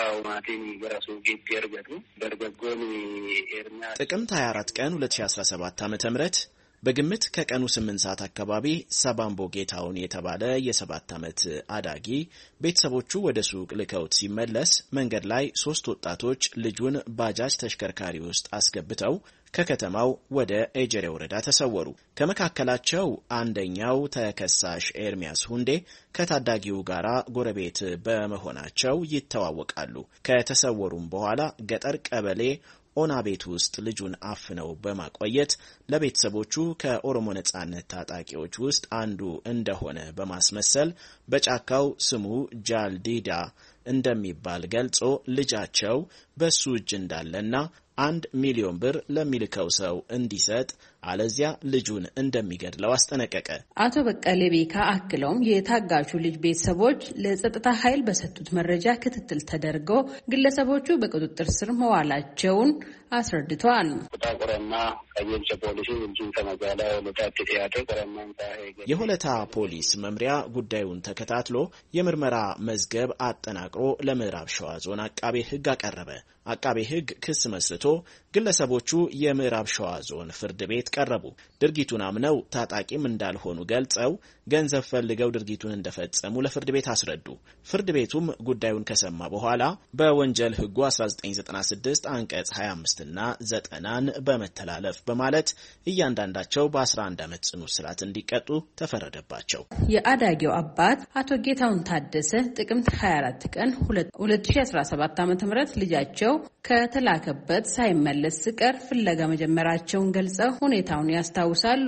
ጥቅምት 24 ቀን 2017 ዓ.ም በግምት ከቀኑ 8 ሰዓት አካባቢ ሰባምቦ ጌታውን የተባለ የ7 ዓመት አዳጊ ቤተሰቦቹ ወደ ሱቅ ልከውት ሲመለስ መንገድ ላይ 3 ወጣቶች ልጁን ባጃጅ ተሽከርካሪ ውስጥ አስገብተው ከከተማው ወደ ኤጀሬ ወረዳ ተሰወሩ። ከመካከላቸው አንደኛው ተከሳሽ ኤርሚያስ ሁንዴ ከታዳጊው ጋራ ጎረቤት በመሆናቸው ይተዋወቃሉ። ከተሰወሩም በኋላ ገጠር ቀበሌ ኦና ቤት ውስጥ ልጁን አፍነው በማቆየት ለቤተሰቦቹ ከኦሮሞ ነጻነት ታጣቂዎች ውስጥ አንዱ እንደሆነ በማስመሰል በጫካው ስሙ ጃልዲዳ እንደሚባል ገልጾ ልጃቸው በሱ እጅ እንዳለና 1 ሚሊዮን ብር ለሚልከው ሰው እንዲሰጥ አለዚያ ልጁን እንደሚገድለው አስጠነቀቀ። አቶ በቀለ ቤካ አክለውም የታጋቹ ልጅ ቤተሰቦች ለጸጥታ ኃይል በሰጡት መረጃ ክትትል ተደርጎ ግለሰቦቹ በቁጥጥር ስር መዋላቸውን አስረድተዋል። የሆለታ ፖሊስ መምሪያ ጉዳዩን ተከታትሎ የምርመራ መዝገብ አጠናቅሮ ለምዕራብ ሸዋ ዞን አቃቤ ሕግ አቀረበ። አቃቤ ሕግ ክስ መስርቶ ግለሰቦቹ የምዕራብ ሸዋ ዞን ፍርድ ቤት ቀረቡ። ድርጊቱን አምነው ታጣቂም እንዳልሆኑ ገልጸው ገንዘብ ፈልገው ድርጊቱን እንደፈጸሙ ለፍርድ ቤት አስረዱ። ፍርድ ቤቱም ጉዳዩን ከሰማ በኋላ በወንጀል ሕጉ 1996 አንቀጽ 25 እና 90ን በመተላለፍ በማለት እያንዳንዳቸው በ11 ዓመት ጽኑ እስራት እንዲቀጡ ተፈረደባቸው። የአዳጊው አባት አቶ ጌታውን ታደሰ ጥቅምት 24 ቀን 2017 ዓ.ም ልጃቸው ከተላከበት ሳይመለስ ሲቀር ፍለጋ መጀመራቸውን ገልጸው ሁኔታውን ያስታውሳሉ።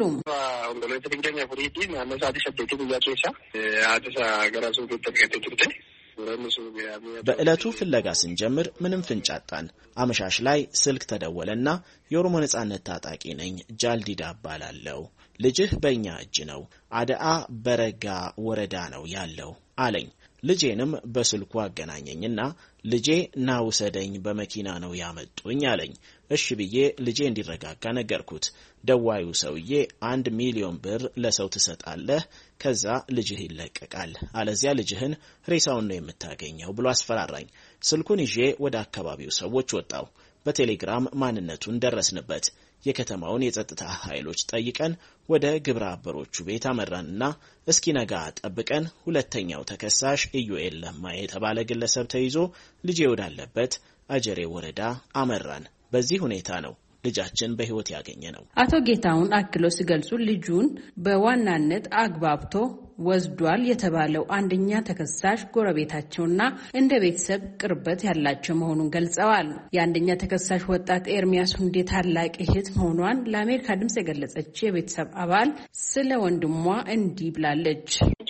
በዕለቱ ፍለጋ ስንጀምር ምንም ፍንጭ አጣን። አመሻሽ ላይ ስልክ ተደወለና የኦሮሞ ነጻነት ታጣቂ ነኝ፣ ጃልዲዳ እባላለሁ፣ ልጅህ በእኛ እጅ ነው፣ አደአ በረጋ ወረዳ ነው ያለው አለኝ። ልጄንም በስልኩ አገናኘኝና ልጄ ና ውሰደኝ በመኪና ነው ያመጡኝ አለኝ። እሺ ብዬ ልጄ እንዲረጋጋ ነገርኩት። ደዋዩ ሰውዬ 1 ሚሊዮን ብር ለሰው ትሰጣለህ፣ ከዛ ልጅህ ይለቀቃል፣ አለዚያ ልጅህን ሬሳውን ነው የምታገኘው ብሎ አስፈራራኝ። ስልኩን ይዤ ወደ አካባቢው ሰዎች ወጣው። በቴሌግራም ማንነቱን ደረስንበት። የከተማውን የጸጥታ ኃይሎች ጠይቀን ወደ ግብረ አበሮቹ ቤት አመራንና እስኪነጋ ጠብቀን ሁለተኛው ተከሳሽ ኢዩኤል ለማ የተባለ ግለሰብ ተይዞ ልጄ ወዳለበት አጀሬ ወረዳ አመራን። በዚህ ሁኔታ ነው ልጃችን በህይወት ያገኘ ነው። አቶ ጌታውን አክሎ ሲገልጹ ልጁን በዋናነት አግባብቶ ወስዷል የተባለው አንደኛ ተከሳሽ ጎረቤታቸውና እንደ ቤተሰብ ቅርበት ያላቸው መሆኑን ገልጸዋል። የአንደኛ ተከሳሽ ወጣት ኤርሚያስ ሁንዴ ታላቅ እህት መሆኗን ለአሜሪካ ድምጽ የገለጸች የቤተሰብ አባል ስለ ወንድሟ እንዲህ ብላለች።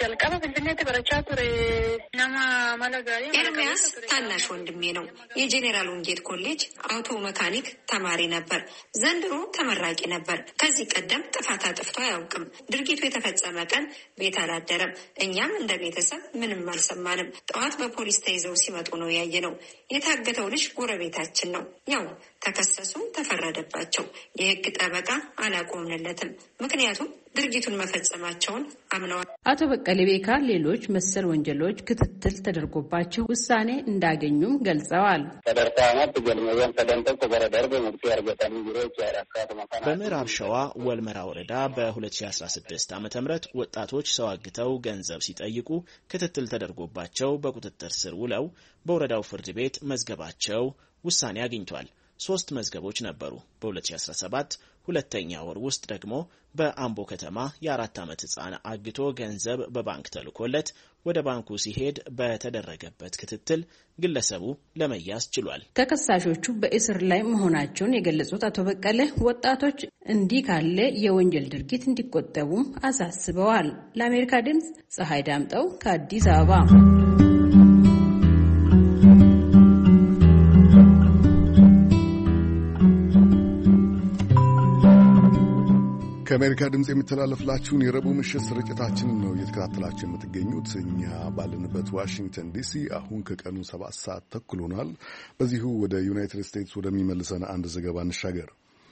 ኤርሚያስ ታናሽ ወንድሜ ነው። የጄኔራል ውንጌት ኮሌጅ አውቶ መካኒክ ተማሪ ነበር። ዘንድሮ ተመራቂ ነበር። ከዚህ ቀደም ጥፋት አጥፍቶ አያውቅም። ድርጊቱ የተፈጸመ ቀን ቤት አላደረም። እኛም እንደ ቤተሰብ ምንም አልሰማንም። ጠዋት በፖሊስ ተይዘው ሲመጡ ነው ያየነው። የታገተው ልጅ ጎረቤታችን ነው። ያው ተከሰሱ፣ ተፈረደባቸው። የህግ ጠበቃ አላቆምንለትም፣ ምክንያቱም ድርጊቱን መፈጸማቸውን አምነዋል። አቶ በቀለ ቤካ ሌሎች መሰል ወንጀሎች ክትትል ተደርጎባቸው ውሳኔ እንዳገኙም ገልጸዋል። በምዕራብ ሸዋ ወልመራ ወረዳ በ2016 ዓ.ም ወጣቶች ሰው አግተው ገንዘብ ሲጠይቁ ክትትል ተደርጎባቸው በቁጥጥር ስር ውለው በወረዳው ፍርድ ቤት መዝገባቸው ውሳኔ አግኝቷል። 3 መዝገቦች ነበሩ። በ2017 ሁለተኛ ወር ውስጥ ደግሞ በአምቦ ከተማ የ4 ዓመት ሕፃን አግቶ ገንዘብ በባንክ ተልኮለት ወደ ባንኩ ሲሄድ በተደረገበት ክትትል ግለሰቡ ለመያዝ ችሏል። ተከሳሾቹ በእስር ላይ መሆናቸውን የገለጹት አቶ በቀለ ወጣቶች እንዲህ ካለ የወንጀል ድርጊት እንዲቆጠቡም አሳስበዋል። ለአሜሪካ ድምጽ ፀሐይ ዳምጠው ከአዲስ አበባ። ከአሜሪካ ድምጽ የሚተላለፍላችሁን የረቡዕ ምሽት ስርጭታችንን ነው እየተከታተላችሁ የምትገኙት። እኛ ባለንበት ዋሽንግተን ዲሲ አሁን ከቀኑ 7 ሰዓት ተኩል ሆኗል። በዚሁ ወደ ዩናይትድ ስቴትስ ወደሚመልሰን አንድ ዘገባ እንሻገር።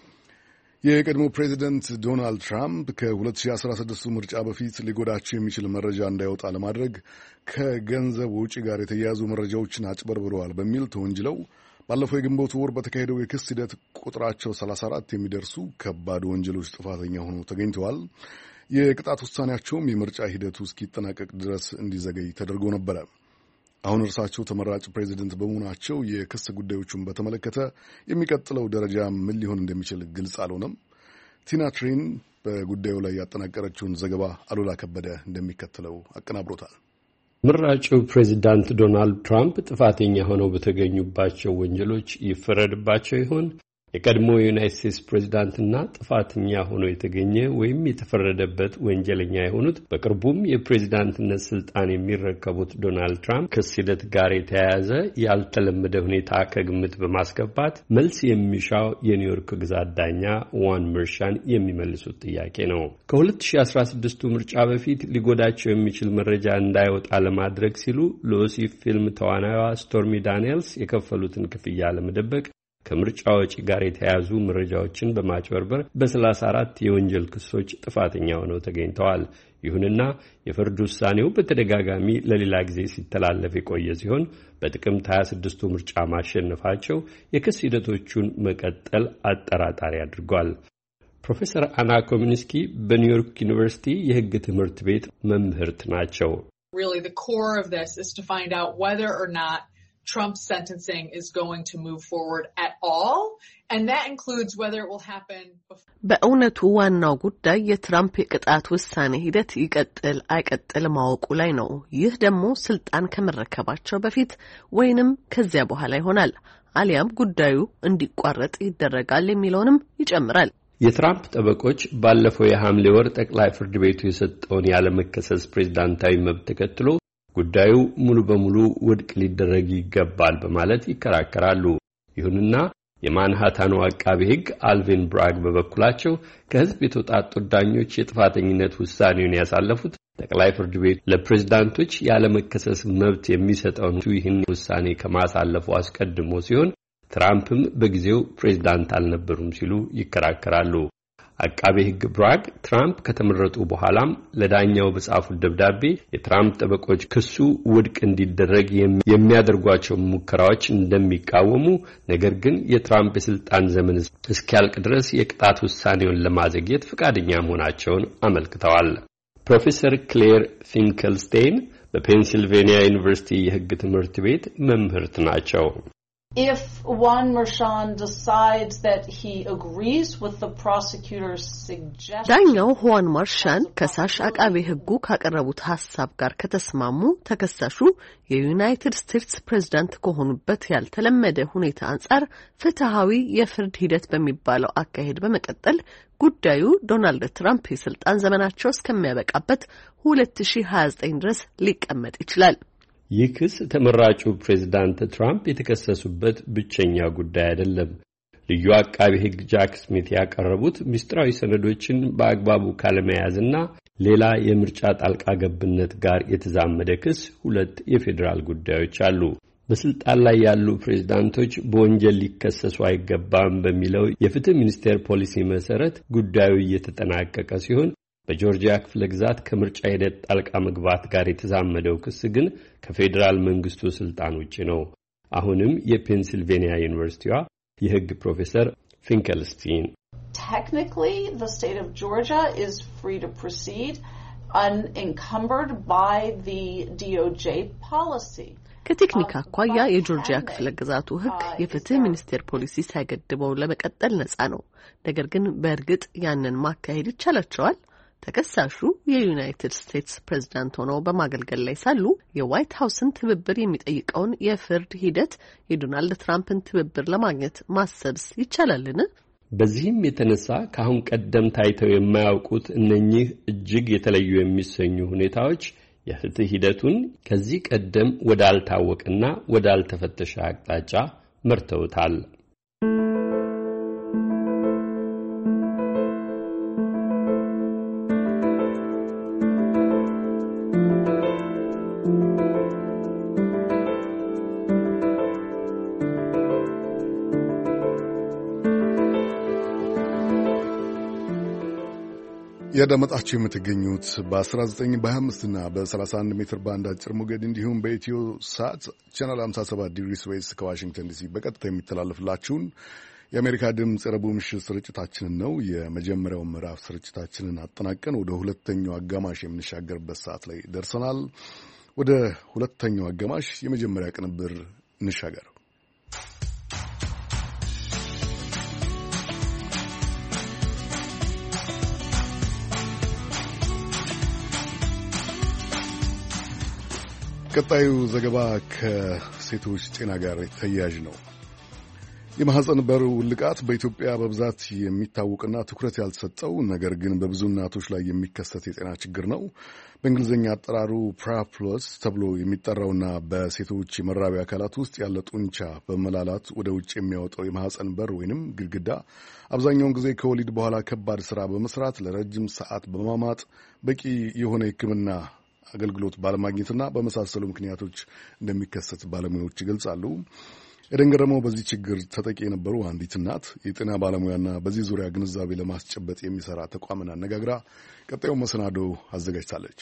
የቀድሞ ፕሬዚደንት ዶናልድ ትራምፕ ከ2016 ምርጫ በፊት ሊጎዳቸው የሚችል መረጃ እንዳይወጣ ለማድረግ ከገንዘብ ውጪ ጋር የተያያዙ መረጃዎችን አጭበርብረዋል በሚል ተወንጅለው ባለፈው የግንቦት ወር በተካሄደው የክስ ሂደት ቁጥራቸው 34 የሚደርሱ ከባድ ወንጀሎች ጥፋተኛ ሆነው ተገኝተዋል። የቅጣት ውሳኔያቸውም የምርጫ ሂደቱ እስኪጠናቀቅ ድረስ እንዲዘገይ ተደርጎ ነበረ። አሁን እርሳቸው ተመራጭ ፕሬዚደንት በመሆናቸው የክስ ጉዳዮቹን በተመለከተ የሚቀጥለው ደረጃ ምን ሊሆን እንደሚችል ግልጽ አልሆነም። ቲና ትሬን በጉዳዩ ላይ ያጠናቀረችውን ዘገባ አሉላ ከበደ እንደሚከተለው አቀናብሮታል። ምራጩ ፕሬዚዳንት ዶናልድ ትራምፕ ጥፋተኛ ሆነው በተገኙባቸው ወንጀሎች ይፈረድባቸው ይሆን? የቀድሞ የዩናይትድ ስቴትስ ፕሬዚዳንትና ጥፋተኛ ሆኖ የተገኘ ወይም የተፈረደበት ወንጀለኛ የሆኑት በቅርቡም የፕሬዚዳንትነት ስልጣን የሚረከቡት ዶናልድ ትራምፕ ክስ ሂደት ጋር የተያያዘ ያልተለመደ ሁኔታ ከግምት በማስገባት መልስ የሚሻው የኒውዮርክ ግዛት ዳኛ ዋን መርሻን የሚመልሱት ጥያቄ ነው። ከ2016 ምርጫ በፊት ሊጎዳቸው የሚችል መረጃ እንዳይወጣ ለማድረግ ሲሉ ለወሲብ ፊልም ተዋናይዋ ስቶርሚ ዳኒየልስ የከፈሉትን ክፍያ ለመደበቅ ከምርጫ ወጪ ጋር የተያያዙ መረጃዎችን በማጭበርበር በ34 የወንጀል ክሶች ጥፋተኛ ሆነው ተገኝተዋል። ይሁንና የፍርድ ውሳኔው በተደጋጋሚ ለሌላ ጊዜ ሲተላለፍ የቆየ ሲሆን በጥቅምት 26ቱ ምርጫ ማሸነፋቸው የክስ ሂደቶቹን መቀጠል አጠራጣሪ አድርጓል። ፕሮፌሰር አና ኮሚንስኪ በኒውዮርክ ዩኒቨርሲቲ የሕግ ትምህርት ቤት መምህርት ናቸው። Really the core of this is to find out whether or not Trump's sentencing is going to move forward at all, and that includes whether it will happen before. በእውነቱ ዋናው ጉዳይ የትራምፕ የቅጣት ውሳኔ ሂደት ይቀጥል አይቀጥል ማወቁ ላይ ነው። ይህ ደግሞ ስልጣን ከመረከባቸው በፊት ወይንም ከዚያ በኋላ ይሆናል፣ አሊያም ጉዳዩ እንዲቋረጥ ይደረጋል የሚለውንም ይጨምራል። የትራምፕ ጠበቆች ባለፈው የሐምሌ ወር ጠቅላይ ፍርድ ቤቱ የሰጠውን ያለመከሰስ ፕሬዝዳንታዊ መብት ተከትሎ ጉዳዩ ሙሉ በሙሉ ውድቅ ሊደረግ ይገባል በማለት ይከራከራሉ። ይሁንና የማንሃታኑ አቃቤ ሕግ አልቪን ብራግ በበኩላቸው ከሕዝብ የተውጣጡ ዳኞች የጥፋተኝነት ውሳኔውን ያሳለፉት ጠቅላይ ፍርድ ቤት ለፕሬዝዳንቶች ያለመከሰስ መብት የሚሰጠውን ይህን ውሳኔ ከማሳለፉ አስቀድሞ ሲሆን ትራምፕም በጊዜው ፕሬዝዳንት አልነበሩም ሲሉ ይከራከራሉ። አቃቤ ሕግ ብራግ ትራምፕ ከተመረጡ በኋላም ለዳኛው በጻፉት ደብዳቤ የትራምፕ ጠበቆች ክሱ ውድቅ እንዲደረግ የሚያደርጓቸው ሙከራዎች እንደሚቃወሙ፣ ነገር ግን የትራምፕ የስልጣን ዘመን እስኪያልቅ ድረስ የቅጣት ውሳኔውን ለማዘግየት ፈቃደኛ መሆናቸውን አመልክተዋል። ፕሮፌሰር ክሌር ፊንከልስቴን በፔንሲልቬኒያ ዩኒቨርሲቲ የሕግ ትምህርት ቤት መምህርት ናቸው። If Juan Merchan decides that he agrees with the prosecutor's suggestion, ዳኛው ሁዋን ማርሻን ከሳሽ አቃቤ ሕጉ ካቀረቡት ሐሳብ ጋር ከተስማሙ ተከሳሹ የዩናይትድ ስቴትስ ፕሬዝዳንት ከሆኑበት ያልተለመደ ሁኔታ አንጻር ፍትሃዊ የፍርድ ሂደት በሚባለው አካሄድ በመቀጠል ጉዳዩ ዶናልድ ትራምፕ የስልጣን ዘመናቸው እስከሚያበቃበት 2029 ድረስ ሊቀመጥ ይችላል። ይህ ክስ ተመራጩ ፕሬዝዳንት ትራምፕ የተከሰሱበት ብቸኛ ጉዳይ አይደለም። ልዩ አቃቤ ሕግ ጃክ ስሚት ያቀረቡት ምስጢራዊ ሰነዶችን በአግባቡ ካለመያዝና ሌላ የምርጫ ጣልቃ ገብነት ጋር የተዛመደ ክስ 2 የፌዴራል ጉዳዮች አሉ። በስልጣን ላይ ያሉ ፕሬዝዳንቶች በወንጀል ሊከሰሱ አይገባም በሚለው የፍትህ ሚኒስቴር ፖሊሲ መሰረት ጉዳዩ እየተጠናቀቀ ሲሆን በጆርጂያ ክፍለ ግዛት ከምርጫ ሂደት ጣልቃ መግባት ጋር የተዛመደው ክስ ግን ከፌዴራል መንግስቱ ስልጣን ውጪ ነው። አሁንም የፔንሲልቬኒያ ዩኒቨርሲቲዋ የሕግ ፕሮፌሰር ፊንከልስቲን technically the state of Georgia is free to proceed unencumbered by the DOJ policy. ከቴክኒክ አኳያ የጆርጂያ ክፍለ ግዛቱ ሕግ የፍትህ ሚኒስቴር ፖሊሲ ሳይገድበው ለመቀጠል ነጻ ነው። ነገር ግን በእርግጥ ያንን ማካሄድ ይቻላቸዋል? ተከሳሹ የዩናይትድ ስቴትስ ፕሬዝዳንት ሆነው በማገልገል ላይ ሳሉ የዋይት ሀውስን ትብብር የሚጠይቀውን የፍርድ ሂደት የዶናልድ ትራምፕን ትብብር ለማግኘት ማሰብስ ይቻላልን? በዚህም የተነሳ ከአሁን ቀደም ታይተው የማያውቁት እነኚህ እጅግ የተለዩ የሚሰኙ ሁኔታዎች የፍትህ ሂደቱን ከዚህ ቀደም ወዳልታወቀና ወዳልተፈተሸ አቅጣጫ መርተውታል። ያዳመጣችሁ የምትገኙት በ19 በ25 እና በ31 ሜትር ባንድ አጭር ሞገድ እንዲሁም በኢትዮ ሳት ቻናል 57 ዲግሪስ ዌስት ከዋሽንግተን ዲሲ በቀጥታ የሚተላለፍላችሁን የአሜሪካ ድምፅ ረቡዕ ምሽት ስርጭታችንን ነው። የመጀመሪያው ምዕራፍ ስርጭታችንን አጠናቀን ወደ ሁለተኛው አጋማሽ የምንሻገርበት ሰዓት ላይ ደርሰናል። ወደ ሁለተኛው አጋማሽ የመጀመሪያ ቅንብር እንሻገር። ቀጣዩ ዘገባ ከሴቶች ጤና ጋር ተያያዥ ነው። የማህፀን በር ውልቃት በኢትዮጵያ በብዛት የሚታወቅና ትኩረት ያልተሰጠው ነገር ግን በብዙ እናቶች ላይ የሚከሰት የጤና ችግር ነው። በእንግሊዝኛ አጠራሩ ፕራፕሎስ ተብሎ የሚጠራውና በሴቶች የመራቢያ አካላት ውስጥ ያለ ጡንቻ በመላላት ወደ ውጭ የሚያወጣው የማህፀን በር ወይንም ግድግዳ አብዛኛውን ጊዜ ከወሊድ በኋላ ከባድ ስራ በመስራት ለረጅም ሰዓት በማማጥ በቂ የሆነ ሕክምና አገልግሎት ባለማግኘትና በመሳሰሉ ምክንያቶች እንደሚከሰት ባለሙያዎች ይገልጻሉ። ኤደን ገረመው በዚህ ችግር ተጠቂ የነበሩ አንዲት እናት የጤና ባለሙያና በዚህ ዙሪያ ግንዛቤ ለማስጨበጥ የሚሰራ ተቋምን አነጋግራ ቀጣዩ መሰናዶ አዘጋጅታለች።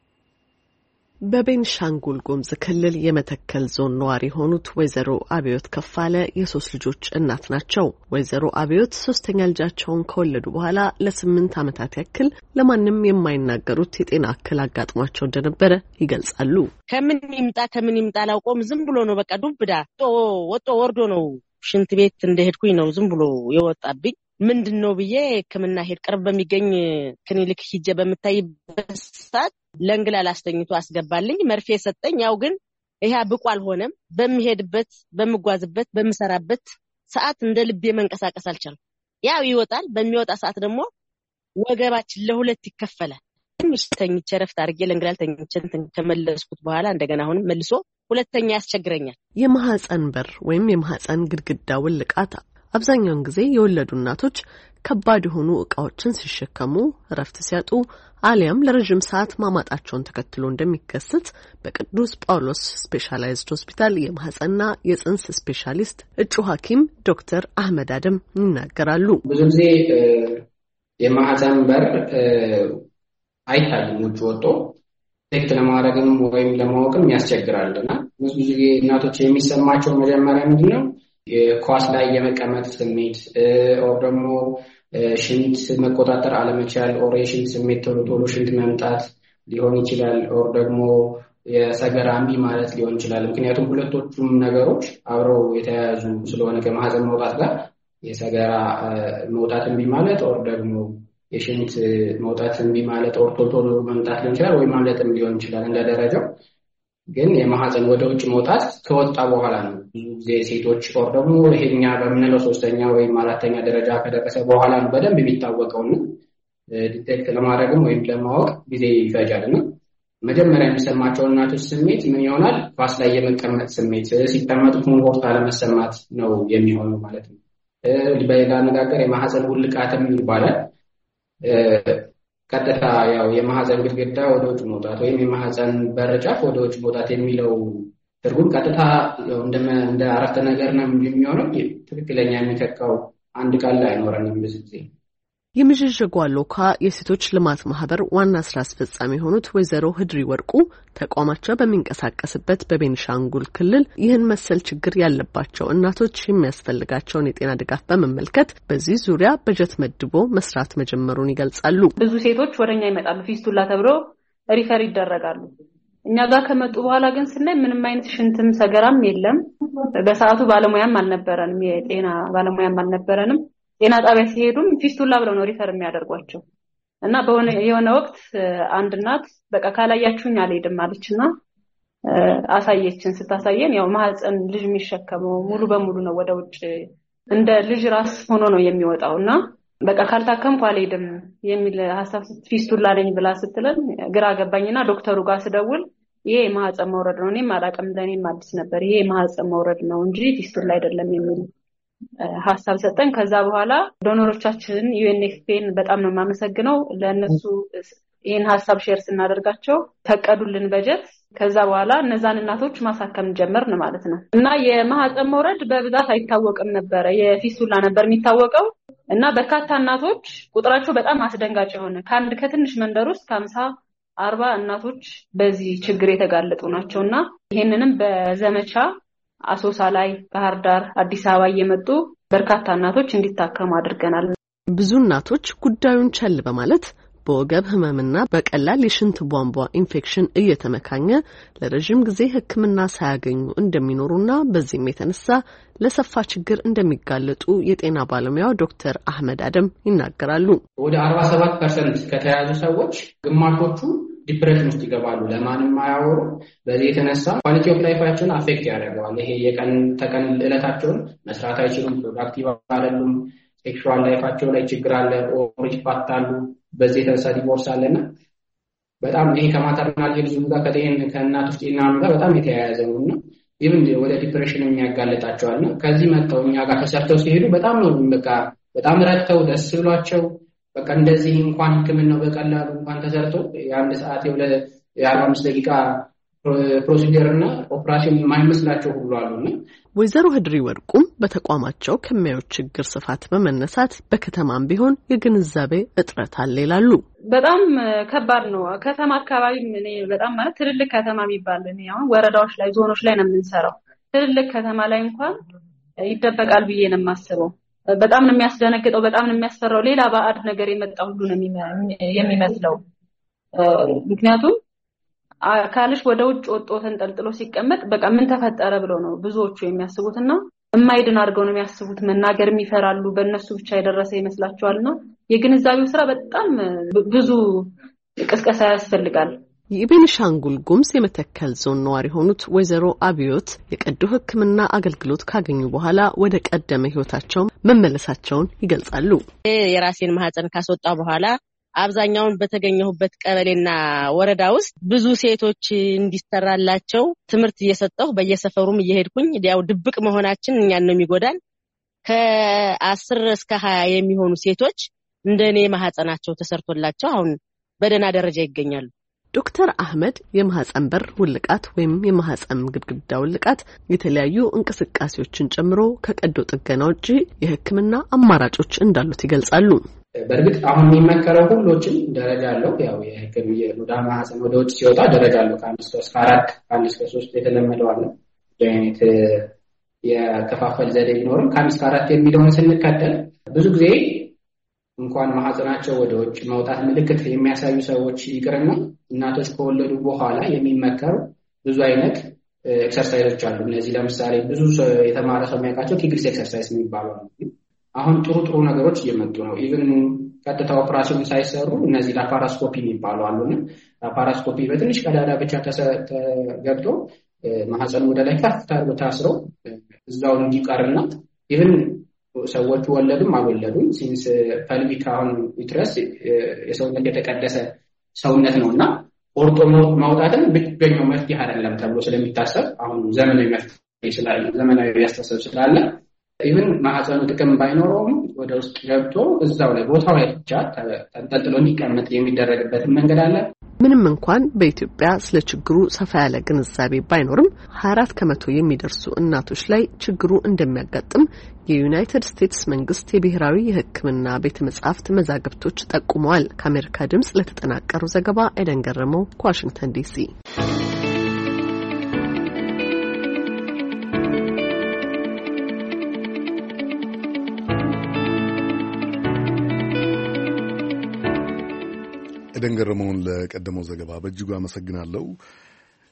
በቤንሻንጉል ጉሙዝ ክልል የመተከል ዞን ነዋሪ የሆኑት ወይዘሮ አብዮት ከፋለ የሶስት ልጆች እናት ናቸው። ወይዘሮ አብዮት ሶስተኛ ልጃቸውን ከወለዱ በኋላ ለ8 ዓመታት ያክል ለማንም የማይናገሩት የጤና እክል አጋጥሟቸው እንደነበረ ይገልጻሉ። ከምን ይምጣ አላውቀውም። ዝም ብሎ ነው በቃ ዱብዳ ወጦ ወርዶ ነው ሽንት ቤት እንደሄድኩኝ ነው ዝም ብሎ የወጣብኝ። ምንድነው ብዬ ሕክምና ሄድ ቅርብ በሚገኝ ክሊኒክ ሂጄ በምታይበት ሰዓት ለእንግላል አስተኝቶ አስገባልኝ። መርፌ ሰጠኝ። ያው ግን ይሄ ብቁ አልሆነም። በሚሄድበት በመጓዝበት በመሰራበት ሰዓት እንደ ልቤ መንቀሳቀስ አልቻልኩም። ያው ይወጣል። በሚወጣ ሰዓት ደግሞ ወገባችን ለሁለት ይከፈላል። ትንሽ ተኝቼ ረፍት አድርጌ ለእንግላል ተኝቼ ተመለስኩት በኋላ እንደገና አሁንም መልሶ ሁለተኛ ያስቸግረኛል። የማህፀን በር ወይም የማህፀን ግድግዳ ውልቃት አብዛኛውን ጊዜ የወለዱ እናቶች ከባድ የሆኑ ዕቃዎችን ሲሸከሙ ረፍት ሲያጡ አሊያም ለረጅም ሰዓት ማማጣቸውን ተከትሎ እንደሚከሰት በቅዱስ ጳውሎስ ስፔሻላይዝድ ሆስፒታል የማህፀንና የጽንስ ስፔሻሊስት እጩ ሐኪም ዶክተር አህመድ አደም ይናገራሉ። ብዙ ጊዜ የማህፀን በር አይታይም ውጭ ወጥቶ ቴክት ለማድረግም ወይም ለማወቅም ያስቸግራልና ብዙ ጊዜ እናቶች የሚሰማቸው መጀመሪያ ምንድነው የኳስ ላይ የመቀመጥ ስሜት ኦር ደግሞ ሽንት መቆጣጠር አለመቻል ኦር የሽንት ስሜት ቶሎ ሽንት መምጣት ሊሆን ይችላል። ኦር ደግሞ የሰገራ እምቢ ማለት ሊሆን ይችላል። ምክንያቱም ሁለቶቹም ነገሮች አብረው የተያያዙ ስለሆነ ከማህፀን መውጣት ጋር የሰገራ መውጣት እምቢ ማለት ኦር ደግሞ የሽንት መውጣት እምቢ ማለት ኦር ቶሎ መምጣት ሊሆን ይችላል ወይ ማለትም ሊሆን ይችላል እንደደረጃው። ግን የማህፀን ወደ ውጭ መውጣት ከወጣ በኋላ ነው ብዙ ጊዜ ሴቶች ኦር ደግሞ ይሄኛ በምንለው ሶስተኛ ወይም አራተኛ ደረጃ ከደረሰ በኋላ ነው በደንብ የሚታወቀውና ዲቴክት ለማድረግም ወይም ለማወቅ ጊዜ ይፈጃልና መጀመሪያ የሚሰማቸው እናቶች ስሜት ምን ይሆናል? ኳስ ላይ የመቀመጥ ስሜት፣ ሲቀመጡ ኮምፎርት አለመሰማት ነው የሚሆነው ማለት ነው። በሌላ አነጋገር የማህፀን ውልቃትም ይባላል። ቀጥታ ያው የማህፀን ግድግዳ ወደ ውጭ መውጣት ወይም የማህፀን በር ጫፍ ወደ ውጭ መውጣት የሚለው ትርጉም ቀጥታ እንደ አረፍተ ነገር ነው የሚሆነው። ትክክለኛ የሚተካው አንድ ቃል አይኖረንም ብዙ ጊዜ። የምዥዥጓ ሎካ የሴቶች ልማት ማህበር ዋና ስራ አስፈጻሚ የሆኑት ወይዘሮ ህድሪ ወርቁ ተቋማቸው በሚንቀሳቀስበት በቤንሻንጉል ክልል ይህን መሰል ችግር ያለባቸው እናቶች የሚያስፈልጋቸውን የጤና ድጋፍ በመመልከት በዚህ ዙሪያ በጀት መድቦ መስራት መጀመሩን ይገልጻሉ። ብዙ ሴቶች ወደኛ ይመጣሉ። ፊስቱላ ተብሎ ሪፈር ይደረጋሉ። እኛ ጋር ከመጡ በኋላ ግን ስናይ ምንም አይነት ሽንትም ሰገራም የለም። በሰዓቱ ባለሙያም አልነበረንም፣ የጤና ባለሙያም አልነበረንም። ጤና ጣቢያ ሲሄዱም ፊስቱላ ብለው ነው ሪፈር የሚያደርጓቸው እና የሆነ ወቅት አንድ እናት በቃ ካላያችሁኝ አልሄድም አለችና አሳየችን። ስታሳየን ያው ማህፀን ልጅ የሚሸከመው ሙሉ በሙሉ ነው ወደ ውጭ እንደ ልጅ ራስ ሆኖ ነው የሚወጣውና በቃ ካልታከምኩ አልሄድም የሚል ሐሳብ ፊስቱላ ነኝ ብላ ስትለን ግራ ገባኝና ዶክተሩ ጋር ስደውል ይሄ ማህፀን መውረድ ነው፣ እኔም አላውቅም፣ ለኔም አዲስ ነበር፣ ይሄ ማህፀን መውረድ ነው እንጂ ፊስቱላ አይደለም የሚል ሐሳብ ሰጠን። ከዛ በኋላ ዶኖሮቻችን ዩኤንኤፍፒን በጣም ነው የማመሰግነው። ለነሱ ይሄን ሐሳብ ሼር ስናደርጋቸው ፈቀዱልን በጀት። ከዛ በኋላ እነዛን እናቶች ማሳከም ጀመርን ማለት ነው። እና የማህፀን መውረድ በብዛት አይታወቅም ነበር፣ የፊስቱላ ነበር የሚታወቀው። እና በርካታ እናቶች ቁጥራቸው በጣም አስደንጋጭ የሆነ ከትንሽ መንደር ውስጥ 50-40 እናቶች በዚህ ችግር የተጋለጡ ናቸውና ይሄንንም በዘመቻ አሶሳ ላይ፣ ባህር ዳር፣ አዲስ አበባ እየመጡ በርካታ እናቶች እንዲታከሙ አድርገናል። ብዙ እናቶች ጉዳዩን ቸል በማለት በወገብ ህመምና በቀላል የሽንት ቧንቧ ኢንፌክሽን እየተመካኘ ለረጅም ጊዜ ሕክምና ሳያገኙ እንደሚኖሩና በዚህም የተነሳ ለሰፋ ችግር እንደሚጋለጡ የጤና ባለሙያው ዶክተር አህመድ አደም ይናገራሉ። ወደ 47% ከተያዙ ሰዎች ግማሾቹ ዲፕሬሽን ውስጥ ይገባሉ። ለማንም አያወሩ። በዚህ የተነሳ ኳሊቲ ኦፍ ላይፋቸውን አፌክት ያደርገዋል። ይሄ የቀን ተቀን ዕለታቸውን መስራት አይችሉም፣ ፕሮዳክቲቭ አይደሉም። ሴክሹዋል ላይፋቸው ላይ ችግር አለ፣ ኦሪጅ ይፋታሉ። በዚህ የተነሳ ዲቮርስ አለና በጣም ይሄ ከማተርናል ሄልዝ ጋር ከእናቶች ጤና ጋር በጣም የተያያዘ ነውና ኢቭን ወደ ዲፕሬሽን የሚያጋልጣቸዋልና ከዚህ መጥተው እኛ ጋር ተሰርተው ሲሄዱ በጣም ነው በጣም ረድተው ደስ ብሏቸው በቃ እንደዚህ እንኳን ሕክምናው በቀላሉ እንኳን ተሰርቶ የአንድ ሰዓት የ45 ደቂቃ ፕሮሲጀርና ኦፕሬሽን የማይመስላቸው ሁሉ አሉና ወይዘሮ ህድሪ ወርቁም በተቋማቸው ከሚያዩት ችግር ስፋት በመነሳት በከተማም ቢሆን የግንዛቤ እጥረት አለ ይላሉ። በጣም ከባድ ነው። ከተማ አካባቢ እኔ በጣም ማለት ትልልቅ ከተማ የሚባል እኔ አሁን ወረዳዎች ላይ ዞኖች ላይ ነው የምንሰራው። ትልልቅ ከተማ ላይ እንኳን ይደበቃል ብዬ ነው የማስበው። በጣም ነው የሚያስደነግጠው፣ በጣም ነው የሚያስፈራው። ሌላ ባዕድ ነገር የመጣ ሁሉ ነው የሚመስለው። ምክንያቱም አካልሽ ወደ ውጭ ወጥቶ ተንጠልጥሎ ሲቀመጥ በቃ ምን ተፈጠረ ብሎ ነው ብዙዎቹ የሚያስቡትና የማይድን አድርገው ነው የሚያስቡት። መናገር የሚፈራሉ፣ በእነሱ ብቻ የደረሰ ይመስላቸዋልና የግንዛቤው ስራ በጣም ብዙ ቅስቀሳ ያስፈልጋል። የቤኒሻንጉል ጉሙዝ የመተከል ዞን ነዋሪ የሆኑት ወይዘሮ አብዮት የቀዶ ሕክምና አገልግሎት ካገኙ በኋላ ወደ ቀደመ ህይወታቸው መመለሳቸውን ይገልጻሉ። የራሴን ማህፀን ካስወጣ በኋላ አብዛኛውን በተገኘሁበት ቀበሌና ወረዳ ውስጥ ብዙ ሴቶች እንዲሰራላቸው ትምህርት እየሰጠሁ በየሰፈሩም እየሄድኩኝ ያው ድብቅ መሆናችን እኛን ነው የሚጎዳን። ከ10 እስከ 20 የሚሆኑ ሴቶች እንደኔ ማህፀናቸው ተሰርቶላቸው አሁን በደህና ደረጃ ይገኛሉ። ዶክተር አህመድ የማህፀን በር ውልቃት ወይም የማህፀን ግድግዳ ውልቃት የተለያዩ እንቅስቃሴዎችን ጨምሮ ከቀዶ ጥገና ውጪ የሕክምና አማራጮች እንዳሉት ይገልጻሉ። በእርግጥ አሁን የሚመከረው ሁሎችም ደረጃ አለው። ያው የህክምና ማህፀን ወደ ውጭ ሲወጣ ደረጃ አለው። ከ1 እስከ 4 ከ1 እስከ 3 የተለመደው አለ። አይነት የከፋፈል ዘዴ ቢኖርም ከ1 እስከ 4 የሚለውን ስንከተል ብዙ ጊዜ እንኳን ማህፀናቸው ወደ ውጭ መውጣት ምልክት የሚያሳዩ ሰዎች ይቅርና እናቶች ከወለዱ በኋላ የሚመከሩ ብዙ አይነት ኤክሰርሳይዞች አሉ። እነዚህ ለምሳሌ ብዙ የተማረ ሰው የሚያውቃቸው ኪግልስ ኤክሰርሳይዝ የሚባሉ ነው። አሁን ጥሩ ነገሮች እየመጡ ነው። ኢቭን ቀጥታ ኦፕሬሽን ሳይሰሩ እነዚህ ላፓራስኮፒ የሚባሉ አሉና ላፓራስኮፒ በትንሽ ቀዳዳ ብቻ ተገብቶ ማህፀኑ ወደ ላይ ከፍ ታስሮ እዛው እንዲቀርና ኢቭን ሰዎቹ ወለዱም አልወለዱም ሲንስ ፐልቪክ አሁን ዩትረስ የሰውነት የተቀደሰ ሰውነት ነውና ቆርጦ ማውጣትን ብቸኛው መፍትሄ አይደለም ተብሎ ስለሚታሰብ አሁን ዘመናዊ መፍትሄ ዘመናዊ ያስተሳሰብ ስላለ ኢቭን ማህፀኑ ጥቅም ባይኖረውም ወደ ውስጥ ገብቶ እዛው ላይ ቦታው ላይ ብቻ ተንጠልጥሎ እንዲቀመጥ የሚደረግበት መንገድ አለ። ምንም እንኳን በኢትዮጵያ ስለ ችግሩ ሰፋ ያለ ግንዛቤ ባይኖርም 24% የሚደርሱ እናቶች ላይ ችግሩ እንደሚያጋጥም የዩናይትድ ስቴትስ መንግስት የብሔራዊ የሕክምና ቤተ መጻሕፍት መዛግብቶች ጠቁመዋል። ከአሜሪካ ድምጽ ለተጠናቀረው ዘገባ ኤደን ገረመው ከዋሽንግተን ዲሲ። ኤደን ገረመውን ለቀደመው ዘገባ በእጅጉ አመሰግናለሁ።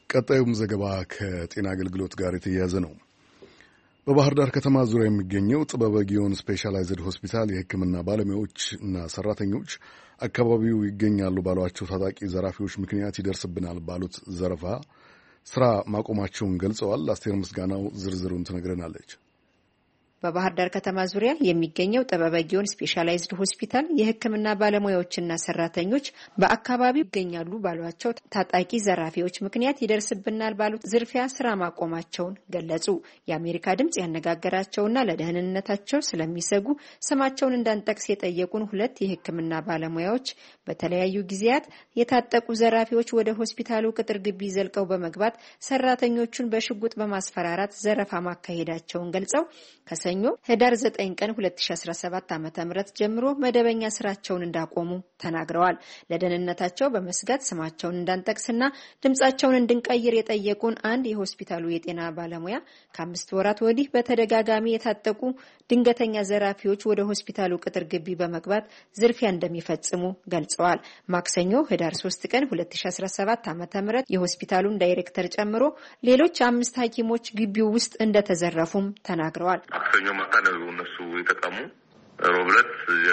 ቀጣዩም ዘገባ ከጤና አገልግሎት ጋር የተያያዘ ነው። በባህር ዳር ከተማ ዙሪያ የሚገኘው ጥበበ ጊዮን ስፔሻላይዝድ ሆስፒታል የሕክምና ባለሙያዎች እና ሰራተኞች አካባቢው ይገኛሉ ባሏቸው ታጣቂ ዘራፊዎች ምክንያት ይደርስብናል ባሉት ዘረፋ ስራ ማቆማቸውን ገልጸዋል። አስቴር ምስጋናው ዝርዝሩን ትነግረናለች። በባህር ዳር ከተማ ዙሪያ የሚገኘው ጥበበ ጊዮን ስፔሻላይዝድ ሆስፒታል የሕክምና ባለሙያዎችና ሰራተኞች በአካባቢው ይገኛሉ ባሏቸው ታጣቂ ዘራፊዎች ምክንያት ይደርስብናል ባሉት ዝርፊያ ስራ ማቆማቸውን ገለጹ። የአሜሪካ ድምጽ ያነጋገራቸውና ለደህንነታቸው ስለሚሰጉ ስማቸውን እንዳንጠቅስ የጠየቁን ሁለት የሕክምና ባለሙያዎች በተለያዩ ጊዜያት የታጠቁ ዘራፊዎች ወደ ሆስፒታሉ ቅጥር ግቢ ዘልቀው በመግባት ሰራተኞቹን በሽጉጥ በማስፈራራት ዘረፋ ማካሄዳቸውን ገልጸው ከሰኞ ህዳር 9 ቀን 2017 ዓ.ም ጀምሮ መደበኛ ስራቸውን እንዳቆሙ ተናግረዋል። ለደህንነታቸው በመስጋት ስማቸውን እንዳንጠቅስና ድምጻቸውን እንድንቀይር የጠየቁን አንድ የሆስፒታሉ የጤና ባለሙያ ከ5 ወራት ወዲህ በተደጋጋሚ የታጠቁ ድንገተኛ ዘራፊዎች ወደ ሆስፒታሉ ቅጥር ግቢ በመግባት ዝርፊያ እንደሚፈጽሙ ገልጸዋል። ማክሰኞ ህዳር 3 ቀን 2017 ዓ.ም የሆስፒታሉን ዳይሬክተር ጨምሮ ሌሎች 5 ሐኪሞች ግቢው ውስጥ እንደተዘረፉም ተናግረዋል። ማክሰኞ ማታ ነው እነሱ የተቀሙ። ሮብለት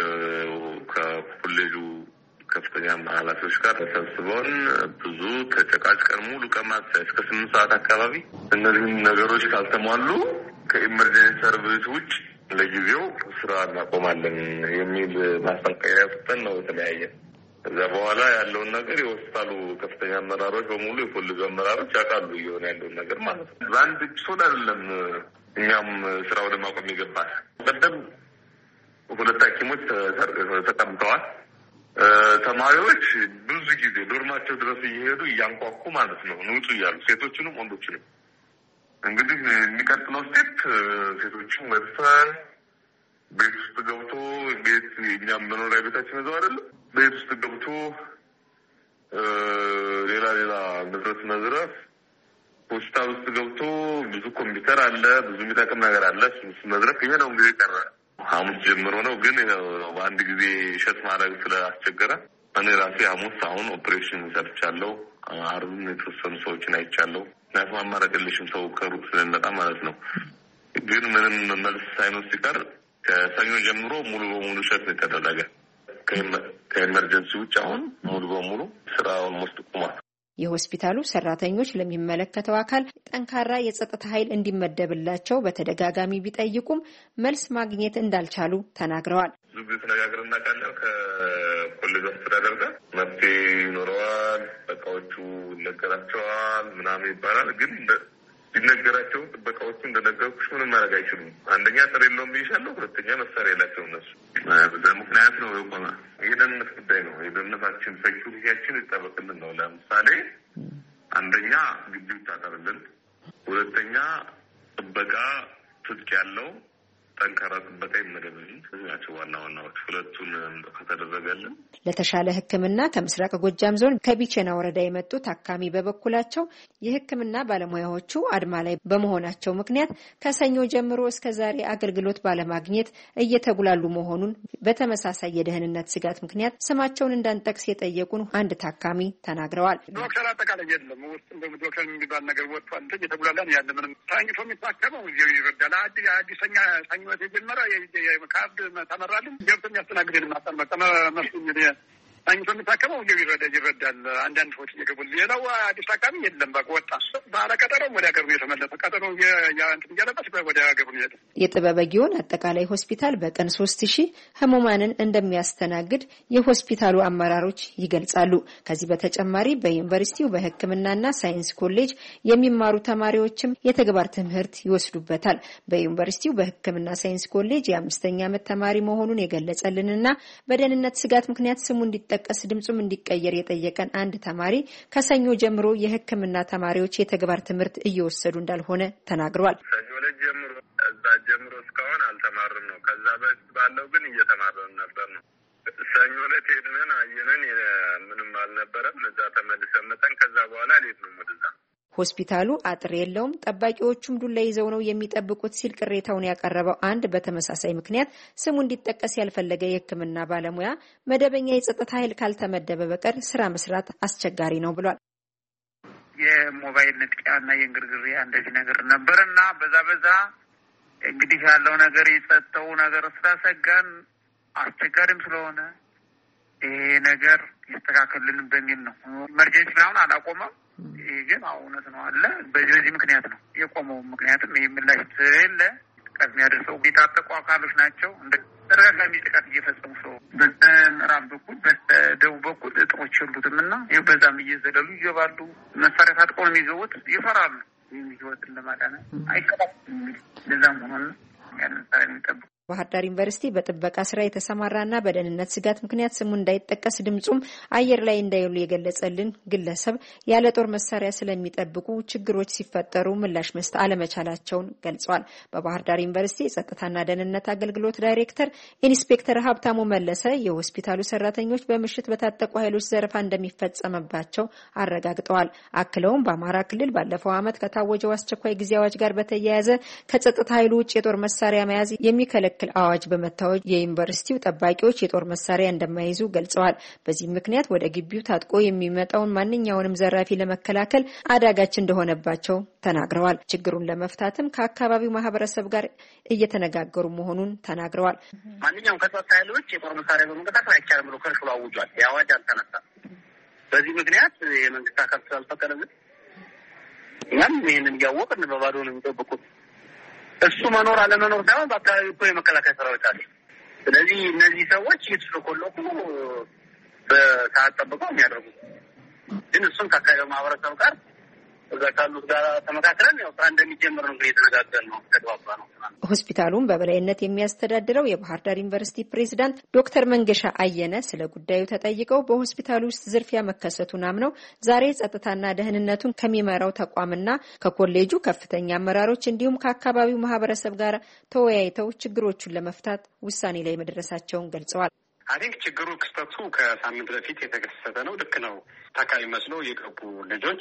ከኮሌጁ ከፍተኛ ኃላፊዎች ጋር ተሰብስበውን ብዙ ተጨቃጭቀን ሙሉ ቀማት እስከ 8 ሰዓት አካባቢ እነዚህን ነገሮች ካልተሟሉ ከኢመርጀንሲ ሰርቪስ ውጭ ለጊዜው ስራ እናቆማለን የሚል ማስጠንቀቂያ ሰጥተን ነው የተለያየ። ከዛ በኋላ ያለውን ነገር የሆስፒታሉ ከፍተኛ አመራሮች በሙሉ የኮሌጁ አመራሮች ያውቃሉ እየሆነ ያለውን ነገር ማለት ነው። በአንድ ሶድ አይደለም እኛም ስራ ወደ ማቆም ይገባል። ቀደም 2 ሐኪሞች ተቀምጠዋል። ተማሪዎች ብዙ ጊዜ ዶርማቸው ድረስ እየሄዱ እያንኳኩ ማለት ነው ንውጡ እያሉ ሴቶችንም ወንዶችንም። እንግዲህ የሚቀጥለው ስቴፕ ሴቶችን መድፈር፣ ቤት ውስጥ ገብቶ ቤት እኛም መኖሪያ ቤታችን እዛው አይደለም ቤት ውስጥ ገብቶ ሌላ ንብረት መዝረፍ፣ ሆስፒታል ውስጥ ገብቶ ብዙ ኮምፒውተር አለ፣ ብዙ የሚጠቅም ነገር አለ፣ እሱ መዝረፍ። ይሄ ነው እንግዲህ ቀረ። ሐሙስ ጀምሮ ነው ግን በአንድ ጊዜ ሸት ማድረግ ስላስቸገረ እኔ ራሴ ሐሙስ አሁን ኦፕሬሽን ሰርቻለሁ። አርብም የተወሰኑ ሰዎችን አይቻለሁ። ምክንያቱም አማረግልሽም ሰው ከሩቅ ስለመጣ ማለት ነው። ግን ምንም መልስ ሳይኖር ሲቀር ከሰኞ ጀምሮ ሙሉ በሙሉ ሸት የተደረገ ከኤመርጀንሲ ውጭ አሁን ሙሉ በሙሉ ስራውን ሞስት ቁሟል። የሆስፒታሉ ሰራተኞች ለሚመለከተው አካል ጠንካራ የጸጥታ ኃይል እንዲመደብላቸው በተደጋጋሚ ቢጠይቁም መልስ ማግኘት እንዳልቻሉ ተናግረዋል። ብዙ ጊዜ ተነጋግረን እናውቃለን። ከኮሌጅ አስተዳደር ጋር መፍትሄ ይኖረዋል፣ በቃዎቹ ይነገራቸዋል ምናምን ይባላል። ግን ሊነገራቸው ጥበቃዎቹ እንደነገርኩሽ ምንም ማድረግ አይችሉም። አንደኛ ጥር የለውም ብዬሻለሁ፣ ሁለተኛ መሳሪያ የላቸው እነሱ። በዛ ምክንያት ነው የቆመ። የደህንነት ጉዳይ ነው። የደህንነታችን ሴኩሪቲያችን ይጠበቅልን ነው። ለምሳሌ አንደኛ ግቢው ይታጠርልን፣ ሁለተኛ ጥበቃ ትጥቅ ያለው ጠንካራ ጥበቃ ይመደብልን። እዚህ ናቸው ዋና ዋናዎች። ሁለቱን ከተደረገልን ለተሻለ ሕክምና ከምስራቅ ጎጃም ዞን ከቢቸና ወረዳ የመጡ ታካሚ በበኩላቸው የሕክምና ባለሙያዎቹ አድማ ላይ በመሆናቸው ምክንያት ከሰኞ ጀምሮ እስከ ዛሬ አገልግሎት ባለማግኘት እየተጉላሉ መሆኑን በተመሳሳይ የደህንነት ስጋት ምክንያት ስማቸውን እንዳንጠቅስ የጠየቁን አንድ ታካሚ ተናግረዋል። ዶክተር አጠቃላይ የለም ውስጥ እንደም ዶክተር የሚባል ነገር ወጥቷል። እንጂ የተጉላላን ያለ ምንም ታኝቶ የሚታከመው እዚሁ ይረዳል። አዲሰኛ ሳኝወት የጀመረ የካርድ ተመራልን ገብቶ የሚያስተናግደን ማጣን መርሱ እንግዲህ ታኝቶ የሚታከመው እዚሁ ይረዳል። አንዳንድ ሰዎች እየገቡ ሌላው አዲስ ታካሚ የለም። በቃ ወጣ ባለ ቀጠሮ ወደ ሀገሩ የተመለሰ ቀጠሮ ያንት እያለበት ወደ ሀገሩ ሄደ። የጥበበ ጊዮን አጠቃላይ ሆስፒታል በቀን 3000 ህሙማንን እንደሚያስተናግድ የሆስፒታሉ አመራሮች ይገልጻሉ። ከዚህ በተጨማሪ በዩኒቨርሲቲው በሕክምናና ሳይንስ ኮሌጅ የሚማሩ ተማሪዎችም የተግባር ትምህርት ይወስዱበታል። በዩኒቨርሲቲው በሕክምና ሳይንስ ኮሌጅ የ5ኛ ዓመት ተማሪ መሆኑን የገለጸልንና በደህንነት ስጋት ምክንያት ስሙ እንዲጠቀስ ድምጹም እንዲቀየር የጠየቀን አንድ ተማሪ ከሰኞ ጀምሮ የሕክምና ተማሪዎች የተግባር ትምህርት እየወሰዱ እንዳልሆነ ተናግሯል። እዛ ጀምሮ እስካሁን አልተማርም ነው። ከዛ በፊት ባለው ግን እየተማረን ነበር ነው። ሰኞ ዕለት ሄድን አየነን፣ ምንም አልነበረም። እዛ ተመልሰን መጠን ከዛ በኋላ ሌት ነው ወደዛ። ሆስፒታሉ አጥር የለውም፣ ጠባቂዎቹም ዱላ ይዘው ነው የሚጠብቁት ሲል ቅሬታውን ያቀረበው አንድ በተመሳሳይ ምክንያት ስሙ እንዲጠቀስ ያልፈለገ የሕክምና ባለሙያ መደበኛ የጸጥታ ኃይል ካልተመደበ በቀር ስራ መስራት አስቸጋሪ ነው ብሏል። የሞባይል ንጥቂያና የእንግርግሪያ እንደዚህ ነገር ነበርና በዛ እንግዲህ ያለው ነገር የጸጥታው ነገር ስላሰጋን አስቸጋሪም ስለሆነ ይሄ ነገር ይስተካከልልን በሚል ነው። ኢመርጀንሲ አሁን አላቆመም። ይሄ ግን እውነት ነው አለ። በዚህ ምክንያት ነው የቆመው። ምክንያቱም ይሄ ምላሽ ስለሌለ ጥቃት የሚያደርሰው የታጠቁ አካሎች ናቸው። እንደ ተደጋጋሚ ጥቃት እየፈጸሙ ሰው በምዕራብ በኩል በደቡብ በኩል እጥሮች የሉትም እና ይኸው በዛም እየዘለሉ ይገባሉ። መሳሪያ ታጥቀው ነው የሚገቡት። ይፈራሉ። ይህም ህይወትን ለማዳን አይቀጣም። ለዛም ሆኖ ያን መሳሪያ የሚጠብቁ ባህር ዳር ዩኒቨርሲቲ በጥበቃ ስራ የተሰማራና በደህንነት ስጋት ምክንያት ስሙ እንዳይጠቀስ ድምጹም አየር ላይ እንዳይውል የገለጸልን ግለሰብ ያለ ጦር መሳሪያ ስለሚጠብቁ ችግሮች ሲፈጠሩ ምላሽ መስጠት አለመቻላቸውን ገልጿል። በባህር ዳር ዩኒቨርሲቲ የጸጥታና ደህንነት አገልግሎት ዳይሬክተር ኢንስፔክተር ሀብታሙ መለሰ የሆስፒታሉ ሰራተኞች በምሽት በታጠቁ ኃይሎች ዘረፋ እንደሚፈጸምባቸው አረጋግጠዋል። አክለውም በአማራ ክልል ባለፈው ዓመት ከታወጀው አስቸኳይ ጊዜ አዋጅ ጋር በተያያዘ ከጸጥታ ኃይሉ ውጭ የጦር መሳሪያ መያዝ የሚከለክል አዋጅ በመታወጅ የዩኒቨርሲቲው ጠባቂዎች የጦር መሳሪያ እንደማይይዙ ገልጸዋል። በዚህ ምክንያት ወደ ግቢው ታጥቆ የሚመጣውን ማንኛውንም ዘራፊ ለመከላከል አዳጋች እንደሆነባቸው ተናግረዋል። ችግሩን ለመፍታትም ከአካባቢው ማህበረሰብ ጋር እየተነጋገሩ መሆኑን ተናግረዋል። ማንኛውም ከጸጥታ ኃይሎች የጦር መሳሪያ በመንቀሳቀስ አይቻልም ብሎ ከርሽሎ አውጇል። የአዋጅ አልተነሳም። በዚህ ምክንያት የመንግስት አካል ስላልፈቀደልን እኛም ይህንን እያወቅን በባዶ ነው የሚጠብቁት። እሱ መኖር አለመኖር ሳይሆን በአካባቢ እኮ የመከላከያ ሰራዊት አለ። ስለዚህ እነዚህ ሰዎች እየተሽለኮለኩ በሰዓት ጠብቀው የሚያደርጉት ግን እሱም ከአካባቢው ማህበረሰብ ጋር እዛ ካሉት ጋር ተመካክረን ያው ስራ እንደሚጀምር ነው የተነጋገርን ነው ተግባባ ነው። ሆስፒታሉን በበላይነት የሚያስተዳድረው የባህር ዳር ዩኒቨርሲቲ ፕሬዝዳንት ዶክተር መንገሻ አየነ ስለ ጉዳዩ ተጠይቀው በሆስፒታሉ ውስጥ ዝርፊያ መከሰቱን አምነው ዛሬ ጸጥታና ደህንነቱን ከሚመራው ተቋምና ከኮሌጁ ከፍተኛ አመራሮች እንዲሁም ከአካባቢው ማህበረሰብ ጋር ተወያይተው ችግሮቹን ለመፍታት ውሳኔ ላይ መድረሳቸውን ገልጸዋል። አዲንክ ችግሩ ክስተቱ ከሳምንት በፊት የተከሰተ ነው። ልክ ነው። ታካሚ መስሎ የገቡ ልጆች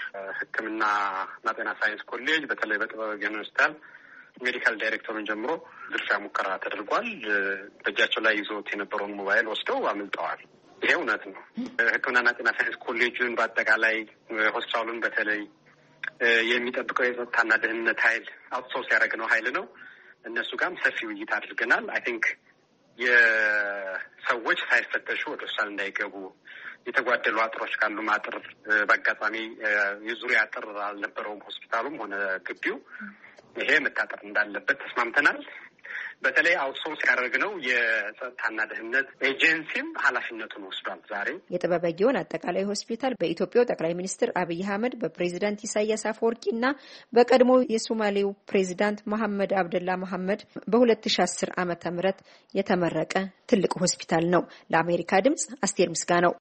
ሕክምናና ጤና ሳይንስ ኮሌጅ በተለይ በጥበበ ጊዮን ሆስፒታል ሜዲካል ዳይሬክተሩን ጀምሮ ዝርፊያ ሙከራ ተደርጓል። በእጃቸው ላይ ይዞት የነበረውን ሞባይል ወስደው አምልጠዋል። ይሄ እውነት ነው። ሕክምናና ጤና ሳይንስ ኮሌጁን በአጠቃላይ ሆስፒታሉን በተለይ የሚጠብቀው የጸጥታና ደህንነት ኃይል አውትሶርስ ያደረግነው ኃይል ነው። እነሱ ጋርም ሰፊ ውይይት አድርገናል። አይ ቲንክ የሰዎች ሳይፈተሹ ወደ ሆስፒታል እንዳይገቡ የተጓደሉ አጥሮች ካሉ ማጥር በአጋጣሚ የዙሪያ አጥር አልነበረውም ሆስፒታሉም ሆነ ግቢው። ይሄ መታጠር እንዳለበት ተስማምተናል። በተለይ አውትሶርስ ያደረግነው የጸጥታና ደህንነት ኤጀንሲም ኃላፊነቱን ወስዷል። ዛሬ የጥበበ ጊዮን አጠቃላይ ሆስፒታል በኢትዮጵያው ጠቅላይ ሚኒስትር አብይ አህመድ በፕሬዚዳንት ኢሳያስ አፈወርቂና በቀድሞ የሶማሌው ፕሬዚዳንት መሐመድ አብደላ መሐመድ በ2010 ዓ.ም የተመረቀ ትልቅ ሆስፒታል ነው። ለአሜሪካ ድምጽ አስቴር ምስጋናው።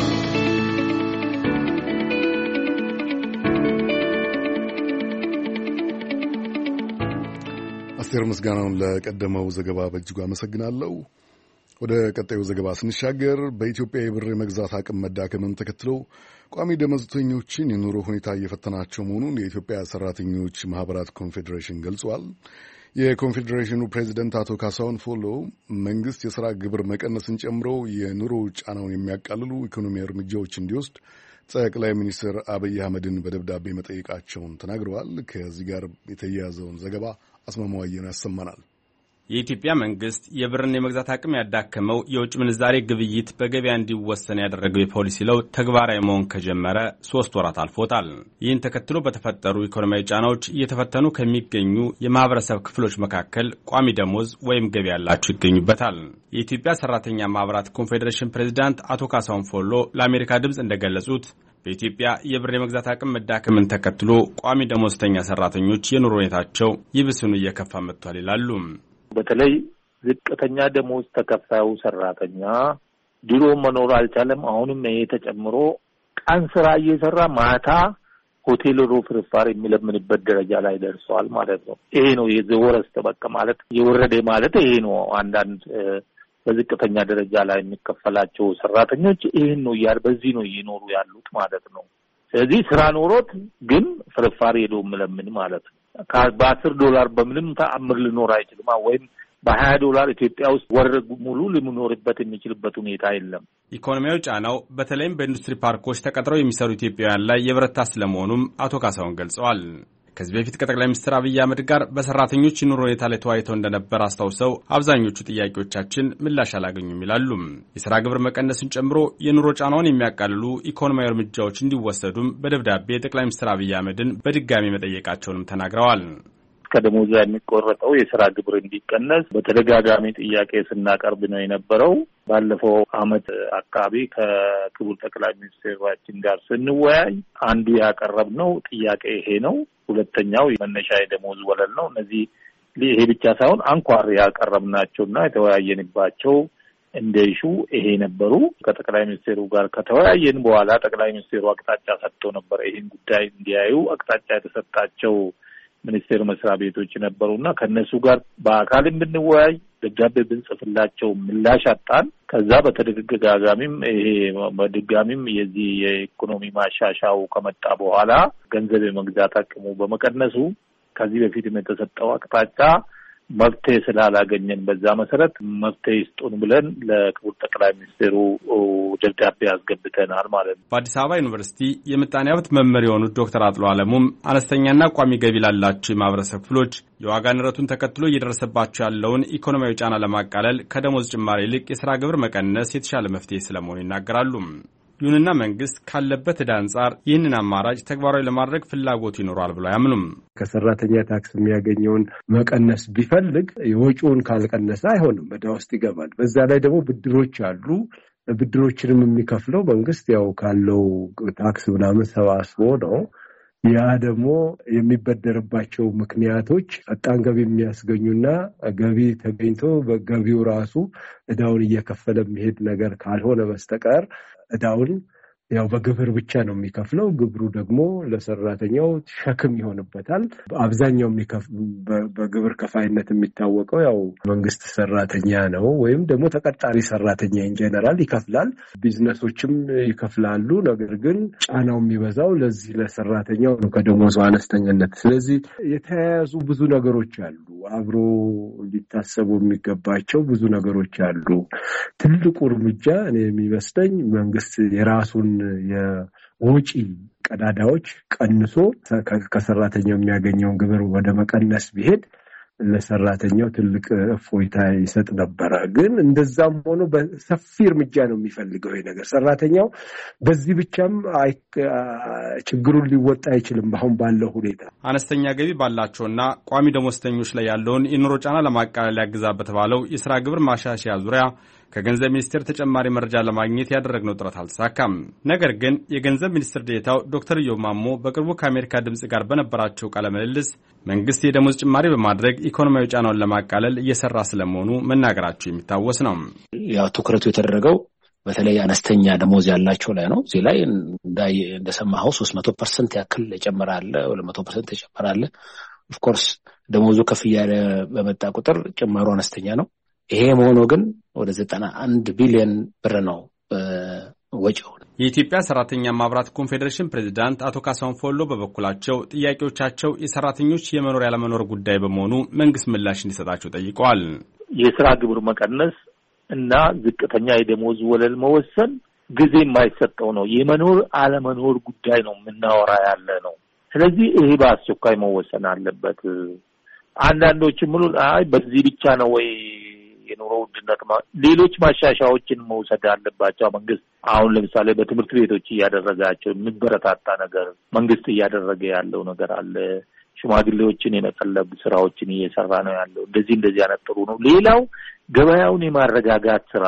አስቴር ምስጋናውን ለቀደመው ዘገባ በእጅጉ አመሰግናለሁ። ወደ ቀጣዩ ዘገባ ስንሻገር በኢትዮጵያ የብር የመግዛት አቅም መዳከምን ተከትለው ቋሚ ደመወዝተኞችን የኑሮ ሁኔታ እየፈተናቸው መሆኑን የኢትዮጵያ ሰራተኞች ማህበራት ኮንፌዴሬሽን ገልጿል። የኮንፌዴሬሽኑ ፕሬዚደንት አቶ ካሳሁን ፎሎ መንግስት የሥራ ግብር መቀነስን ጨምሮ የኑሮ ጫናውን የሚያቃልሉ ኢኮኖሚ እርምጃዎች እንዲወስድ ጠቅላይ ሚኒስትር አብይ አህመድን በደብዳቤ መጠየቃቸውን ተናግረዋል። ከዚህ ጋር የተያያዘውን ዘገባ አስማማዋየን ያሰማናል። የኢትዮጵያ መንግስት የብርን የመግዛት አቅም ያዳከመው የውጭ ምንዛሬ ግብይት በገበያ እንዲወሰን ያደረገው የፖሊሲ ለውጥ ተግባራዊ መሆን ከጀመረ 3 ወራት አልፎታል። ይህን ተከትሎ በተፈጠሩ ኢኮኖሚያዊ ጫናዎች እየተፈተኑ ከሚገኙ የማህበረሰብ ክፍሎች መካከል ቋሚ ደሞዝ ወይም ገቢ ያላቸው ይገኙበታል። የኢትዮጵያ ሰራተኛ ማህበራት ኮንፌዴሬሽን ፕሬዝዳንት አቶ ካሳሁን ፎሎ ለአሜሪካ ድምፅ እንደገለጹት በኢትዮጵያ የብር የመግዛት አቅም መዳከምን ተከትሎ ቋሚ ደሞዝተኛ ሰራተኞች የኑሮ ሁኔታቸው ይብስኑ እየከፋ መጥቷል ይላሉ። በተለይ ዝቅተኛ ደሞዝ ተከፋዩ ሰራተኛ ድሮ መኖር አልቻለም። አሁንም ይሄ ተጨምሮ ቀን ስራ እየሰራ ማታ ሆቴል ሮ ፍርፋር የሚለምንበት ደረጃ ላይ ደርሷል ማለት ነው። ይሄ ነው የዘወረስተ በቃ ማለት የወረደ ማለት ይሄ ነው። አንዳንድ በዝቅተኛ ደረጃ ላይ የሚከፈላቸው ሰራተኞች ይሄን ነው በዚህ ነው እየኖሩ ያሉት ማለት ነው። ስለዚህ ስራ ኖሮት ግን ፍርፋር ሄዶ ምለምን ማለት ነው። $10 በምንም ተአምር ሊኖር አይችልም። ወይም በ$20 ኢትዮጵያ ውስጥ ወር ሙሉ ልንኖርበት የሚችልበት ሁኔታ የለም። ኢኮኖሚያዊ ጫናው በተለይም በኢንዱስትሪ ፓርኮች ተቀጥረው የሚሰሩ ኢትዮጵያውያን ላይ የበረታ ስለመሆኑም አቶ ካሳሁን ገልጸዋል። ከዚህ በፊት ከጠቅላይ ሚኒስትር አብይ አህመድ ጋር በሰራተኞች የኑሮ ሁኔታ ላይ ተወያይተው እንደነበር አስታውሰው አብዛኞቹ ጥያቄዎቻችን ምላሽ አላገኙም ይላሉ። የሥራ ግብር መቀነስን ጨምሮ የኑሮ ጫናውን የሚያቃልሉ ኢኮኖሚያዊ እርምጃዎች እንዲወሰዱም በደብዳቤ ጠቅላይ ሚኒስትር አብይ አህመድን በድጋሚ መጠየቃቸውንም ተናግረዋል። ከደሞዝ የሚቆረጠው የሥራ ግብር እንዲቀነስ በተደጋጋሚ ጥያቄ ስናቀርብ ነው የነበረው። ባለፈው ዓመት አካባቢ ከክቡር ጠቅላይ ሚኒስትራችን ጋር ስንወያይ አንዱ ያቀረብነው ጥያቄ ይሄ ነው። ሁለተኛው መነሻ የደሞዝ ወለል ነው። እነዚህ ይሄ ብቻ ሳይሆን አንኳር ያቀረብናቸውና የተወያየንባቸው እንደ ኢሹ ይሄ ነበሩ። ከጠቅላይ ሚኒስትሩ ጋር ከተወያየን በኋላ ጠቅላይ ሚኒስትሩ አቅጣጫ ሰጥቶ ነበር። ይሄን ጉዳይ እንዲያዩ አቅጣጫ የተሰጣቸው ሚኒስቴር መስሪያ ቤቶች ነበሩና ከነሱ ጋር በአካልም ብንወያይ ደብዳቤ ብንጽፍላቸው ምላሽ አጣን። ከዛ በተደጋጋሚም ይሄ በድጋሚም የዚህ የኢኮኖሚ ማሻሻው ከመጣ በኋላ ገንዘብ የመግዛት አቅሙ በመቀነሱ ከዚህ በፊትም የተሰጠው አቅጣጫ መፍትሄ ስላላገኘን በዛ መሰረት መፍትሄ ይስጡን ብለን ለክቡር ጠቅላይ ሚኒስትሩ ደብዳቤ አስገብተናል ማለት ነው። በአዲስ አበባ ዩኒቨርሲቲ የምጣኔ ሀብት መምህር የሆኑት ዶክተር አጥሎ አለሙም አነስተኛና ቋሚ ገቢ ላላቸው የማህበረሰብ ክፍሎች የዋጋ ንረቱን ተከትሎ እየደረሰባቸው ያለውን ኢኮኖሚያዊ ጫና ለማቃለል ከደሞዝ ጭማሪ ይልቅ የሥራ ግብር መቀነስ የተሻለ መፍትሄ ስለመሆኑ ይናገራሉ። ይሁንና መንግስት ካለበት ዕዳ አንጻር ይህንን አማራጭ ተግባራዊ ለማድረግ ፍላጎቱ ይኖራል ብለው አያምኑም። ከሰራተኛ ታክስ የሚያገኘውን መቀነስ ቢፈልግ የወጪውን ካልቀነሰ አይሆንም፣ ዕዳ ውስጥ ይገባል። በዛ ላይ ደግሞ ብድሮች አሉ። ብድሮችንም የሚከፍለው መንግስት ያው ካለው ታክስ ምናምን ሰባስቦ ነው። ያ ደግሞ የሚበደርባቸው ምክንያቶች ፈጣን ገቢ የሚያስገኙና ገቢ ተገኝቶ በገቢው ራሱ ዕዳውን እየከፈለ የሚሄድ ነገር ካልሆነ በስተቀር ዕዳውን ያው በግብር ብቻ ነው የሚከፍለው። ግብሩ ደግሞ ለሰራተኛው ሸክም ይሆንበታል። አብዛኛው በግብር ከፋይነት የሚታወቀው ያው መንግስት ሰራተኛ ነው ወይም ደግሞ ተቀጣሪ ሰራተኛ ኢንጀነራል ይከፍላል። ቢዝነሶችም ይከፍላሉ። ነገር ግን ጫናው የሚበዛው ለዚህ ለሰራተኛው ነው ከደሞዙ አነስተኛነት። ስለዚህ የተያያዙ ብዙ ነገሮች አሉ። አብሮ ሊታሰቡ የሚገባቸው ብዙ ነገሮች አሉ። ትልቁ እርምጃ እኔ የሚመስለኝ መንግስት የራሱን የወጪ ቀዳዳዎች ቀንሶ ከሰራተኛው የሚያገኘውን ግብር ወደ መቀነስ ቢሄድ ለሰራተኛው ትልቅ እፎይታ ይሰጥ ነበረ። ግን እንደዛም ሆኖ በሰፊ እርምጃ ነው የሚፈልገው ይሄ ነገር። ሰራተኛው በዚህ ብቻም ችግሩን ሊወጣ አይችልም። አሁን ባለው ሁኔታ አነስተኛ ገቢ ባላቸውና ቋሚ ደሞዝተኞች ላይ ያለውን የኑሮ ጫና ለማቃለል ያግዛል በተባለው የሥራ ግብር ማሻሻያ ዙሪያ ከገንዘብ ሚኒስቴር ተጨማሪ መረጃ ለማግኘት ያደረግነው ጥረት አልተሳካም። ነገር ግን የገንዘብ ሚኒስትር ዴኤታው ዶክተር ኢዮብ ማሞ በቅርቡ ከአሜሪካ ድምጽ ጋር በነበራቸው ቃለ ምልልስ መንግስት የደሞዝ ጭማሪ በማድረግ ኢኮኖሚያዊ ጫናውን ለማቃለል እየሰራ ስለመሆኑ መናገራቸው የሚታወስ ነው። ያው ትኩረቱ የተደረገው በተለይ አነስተኛ ደሞዝ ያላቸው ላይ ነው። እዚህ ላይ እንደሰማኸው 300% ያክል ይጨምራል፣ 200% ይጨምራል። ኦፍ ኮርስ ደሞዙ ከፍ እያለ በመጣ ቁጥር ጭማሩ አነስተኛ ነው። ይሄ መሆኑ ግን ወደ 91 ቢሊዮን ብር ነው ወጪው። የኢትዮጵያ ሰራተኛ ማህበራት ኮንፌዴሬሽን ፕሬዝዳንት አቶ ካሳሁን ፎሎ በበኩላቸው ጥያቄዎቻቸው የሰራተኞች የመኖር ያለመኖር ጉዳይ በመሆኑ መንግስት ምላሽ እንዲሰጣቸው ጠይቀዋል። የሥራ ግብር መቀነስ እና ዝቅተኛ የደሞዝ ወለል መወሰን ጊዜ የማይሰጠው ነው። የመኖር አለመኖር ጉዳይ ነው የምናወራ ያለ ነው። ስለዚህ ይሄ በአስቸኳይ መወሰን አለበት። አንዳንዶች ሙሉ በዚህ ብቻ ነው ወይ የኑሮ ውድነት ሌሎች ማሻሻያዎችን መውሰድ አለባቸው። መንግስት አሁን ለምሳሌ በትምህርት ቤቶች እያደረጋቸው የሚበረታታ ነገር መንግስት እያደረገ ያለው ነገር አለ። ሽማግሌዎችን የመቀለብ ስራዎችን እየሰራ ነው ያለው። እንደዚህ አይነት ጥሩ ነው። ሌላው ገበያውን የማረጋጋት ስራ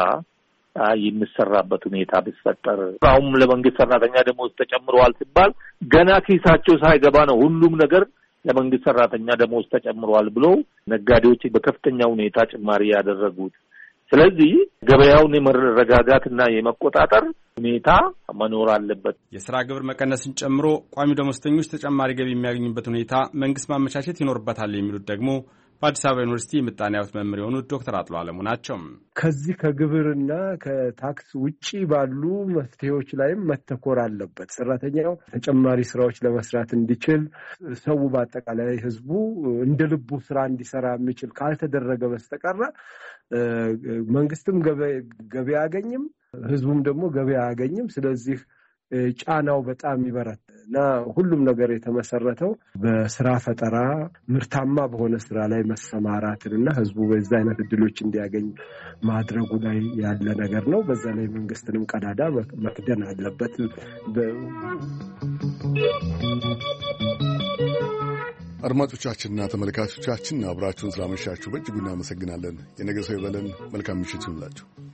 የሚሰራበት ሁኔታ ቢፈጠር። አሁን ለመንግስት ሰራተኛ ደሞዝ ተጨምሯል ሲባል ገና ኪሳቸው ሳይገባ ነው ሁሉም ነገር ለመንግስት ሰራተኛ ደሞዝ ተጨምሯል ብሎ ነጋዴዎች በከፍተኛ ሁኔታ ጭማሪ ያደረጉት። ስለዚህ ገበያውን የመረጋጋትና የመቆጣጠር ሁኔታ መኖር አለበት። የሥራ ግብር መቀነስን ጨምሮ ቋሚ ደሞዝተኞች ተጨማሪ ገቢ የሚያገኙበት ሁኔታ መንግስት ማመቻቸት ይኖርበታል የሚሉት ደግሞ በአዲስ አበባ ዩኒቨርሲቲ ምጣኔ ሀብት መምህር የሆኑት ዶክተር አጥሎ አለሙ ናቸው። ከዚህ ከግብርና ከታክስ ውጪ ባሉ መፍትሄዎች ላይም መተኮር አለበት። ሰራተኛው ተጨማሪ ስራዎች ለመስራት እንዲችል፣ ሰው በአጠቃላይ ህዝቡ እንደ ልቡ ስራ እንዲሰራ የሚችል ካልተደረገ በስተቀር መንግስትም ገቢ አያገኝም፣ ህዝቡም ደግሞ ገቢ አያገኝም። ስለዚህ ጫናው በጣም ይበረታል እና ሁሉም ነገር የተመሰረተው በስራ ፈጠራ ምርታማ በሆነ ስራ ላይ መሰማራትንና ህዝቡ በዛ አይነት እድሎች እንዲያገኝ ማድረጉ ላይ ያለ ነገር ነው። በዛ ላይ መንግስትንም ቀዳዳ መክደን አለበት። አድማጮቻችንና ተመልካቾቻችን አብራችሁን ስላመሻችሁ በእጅጉ እናመሰግናለን። የነገ ሰው ይበለን። መልካም ምሽት ይሁንላችሁ።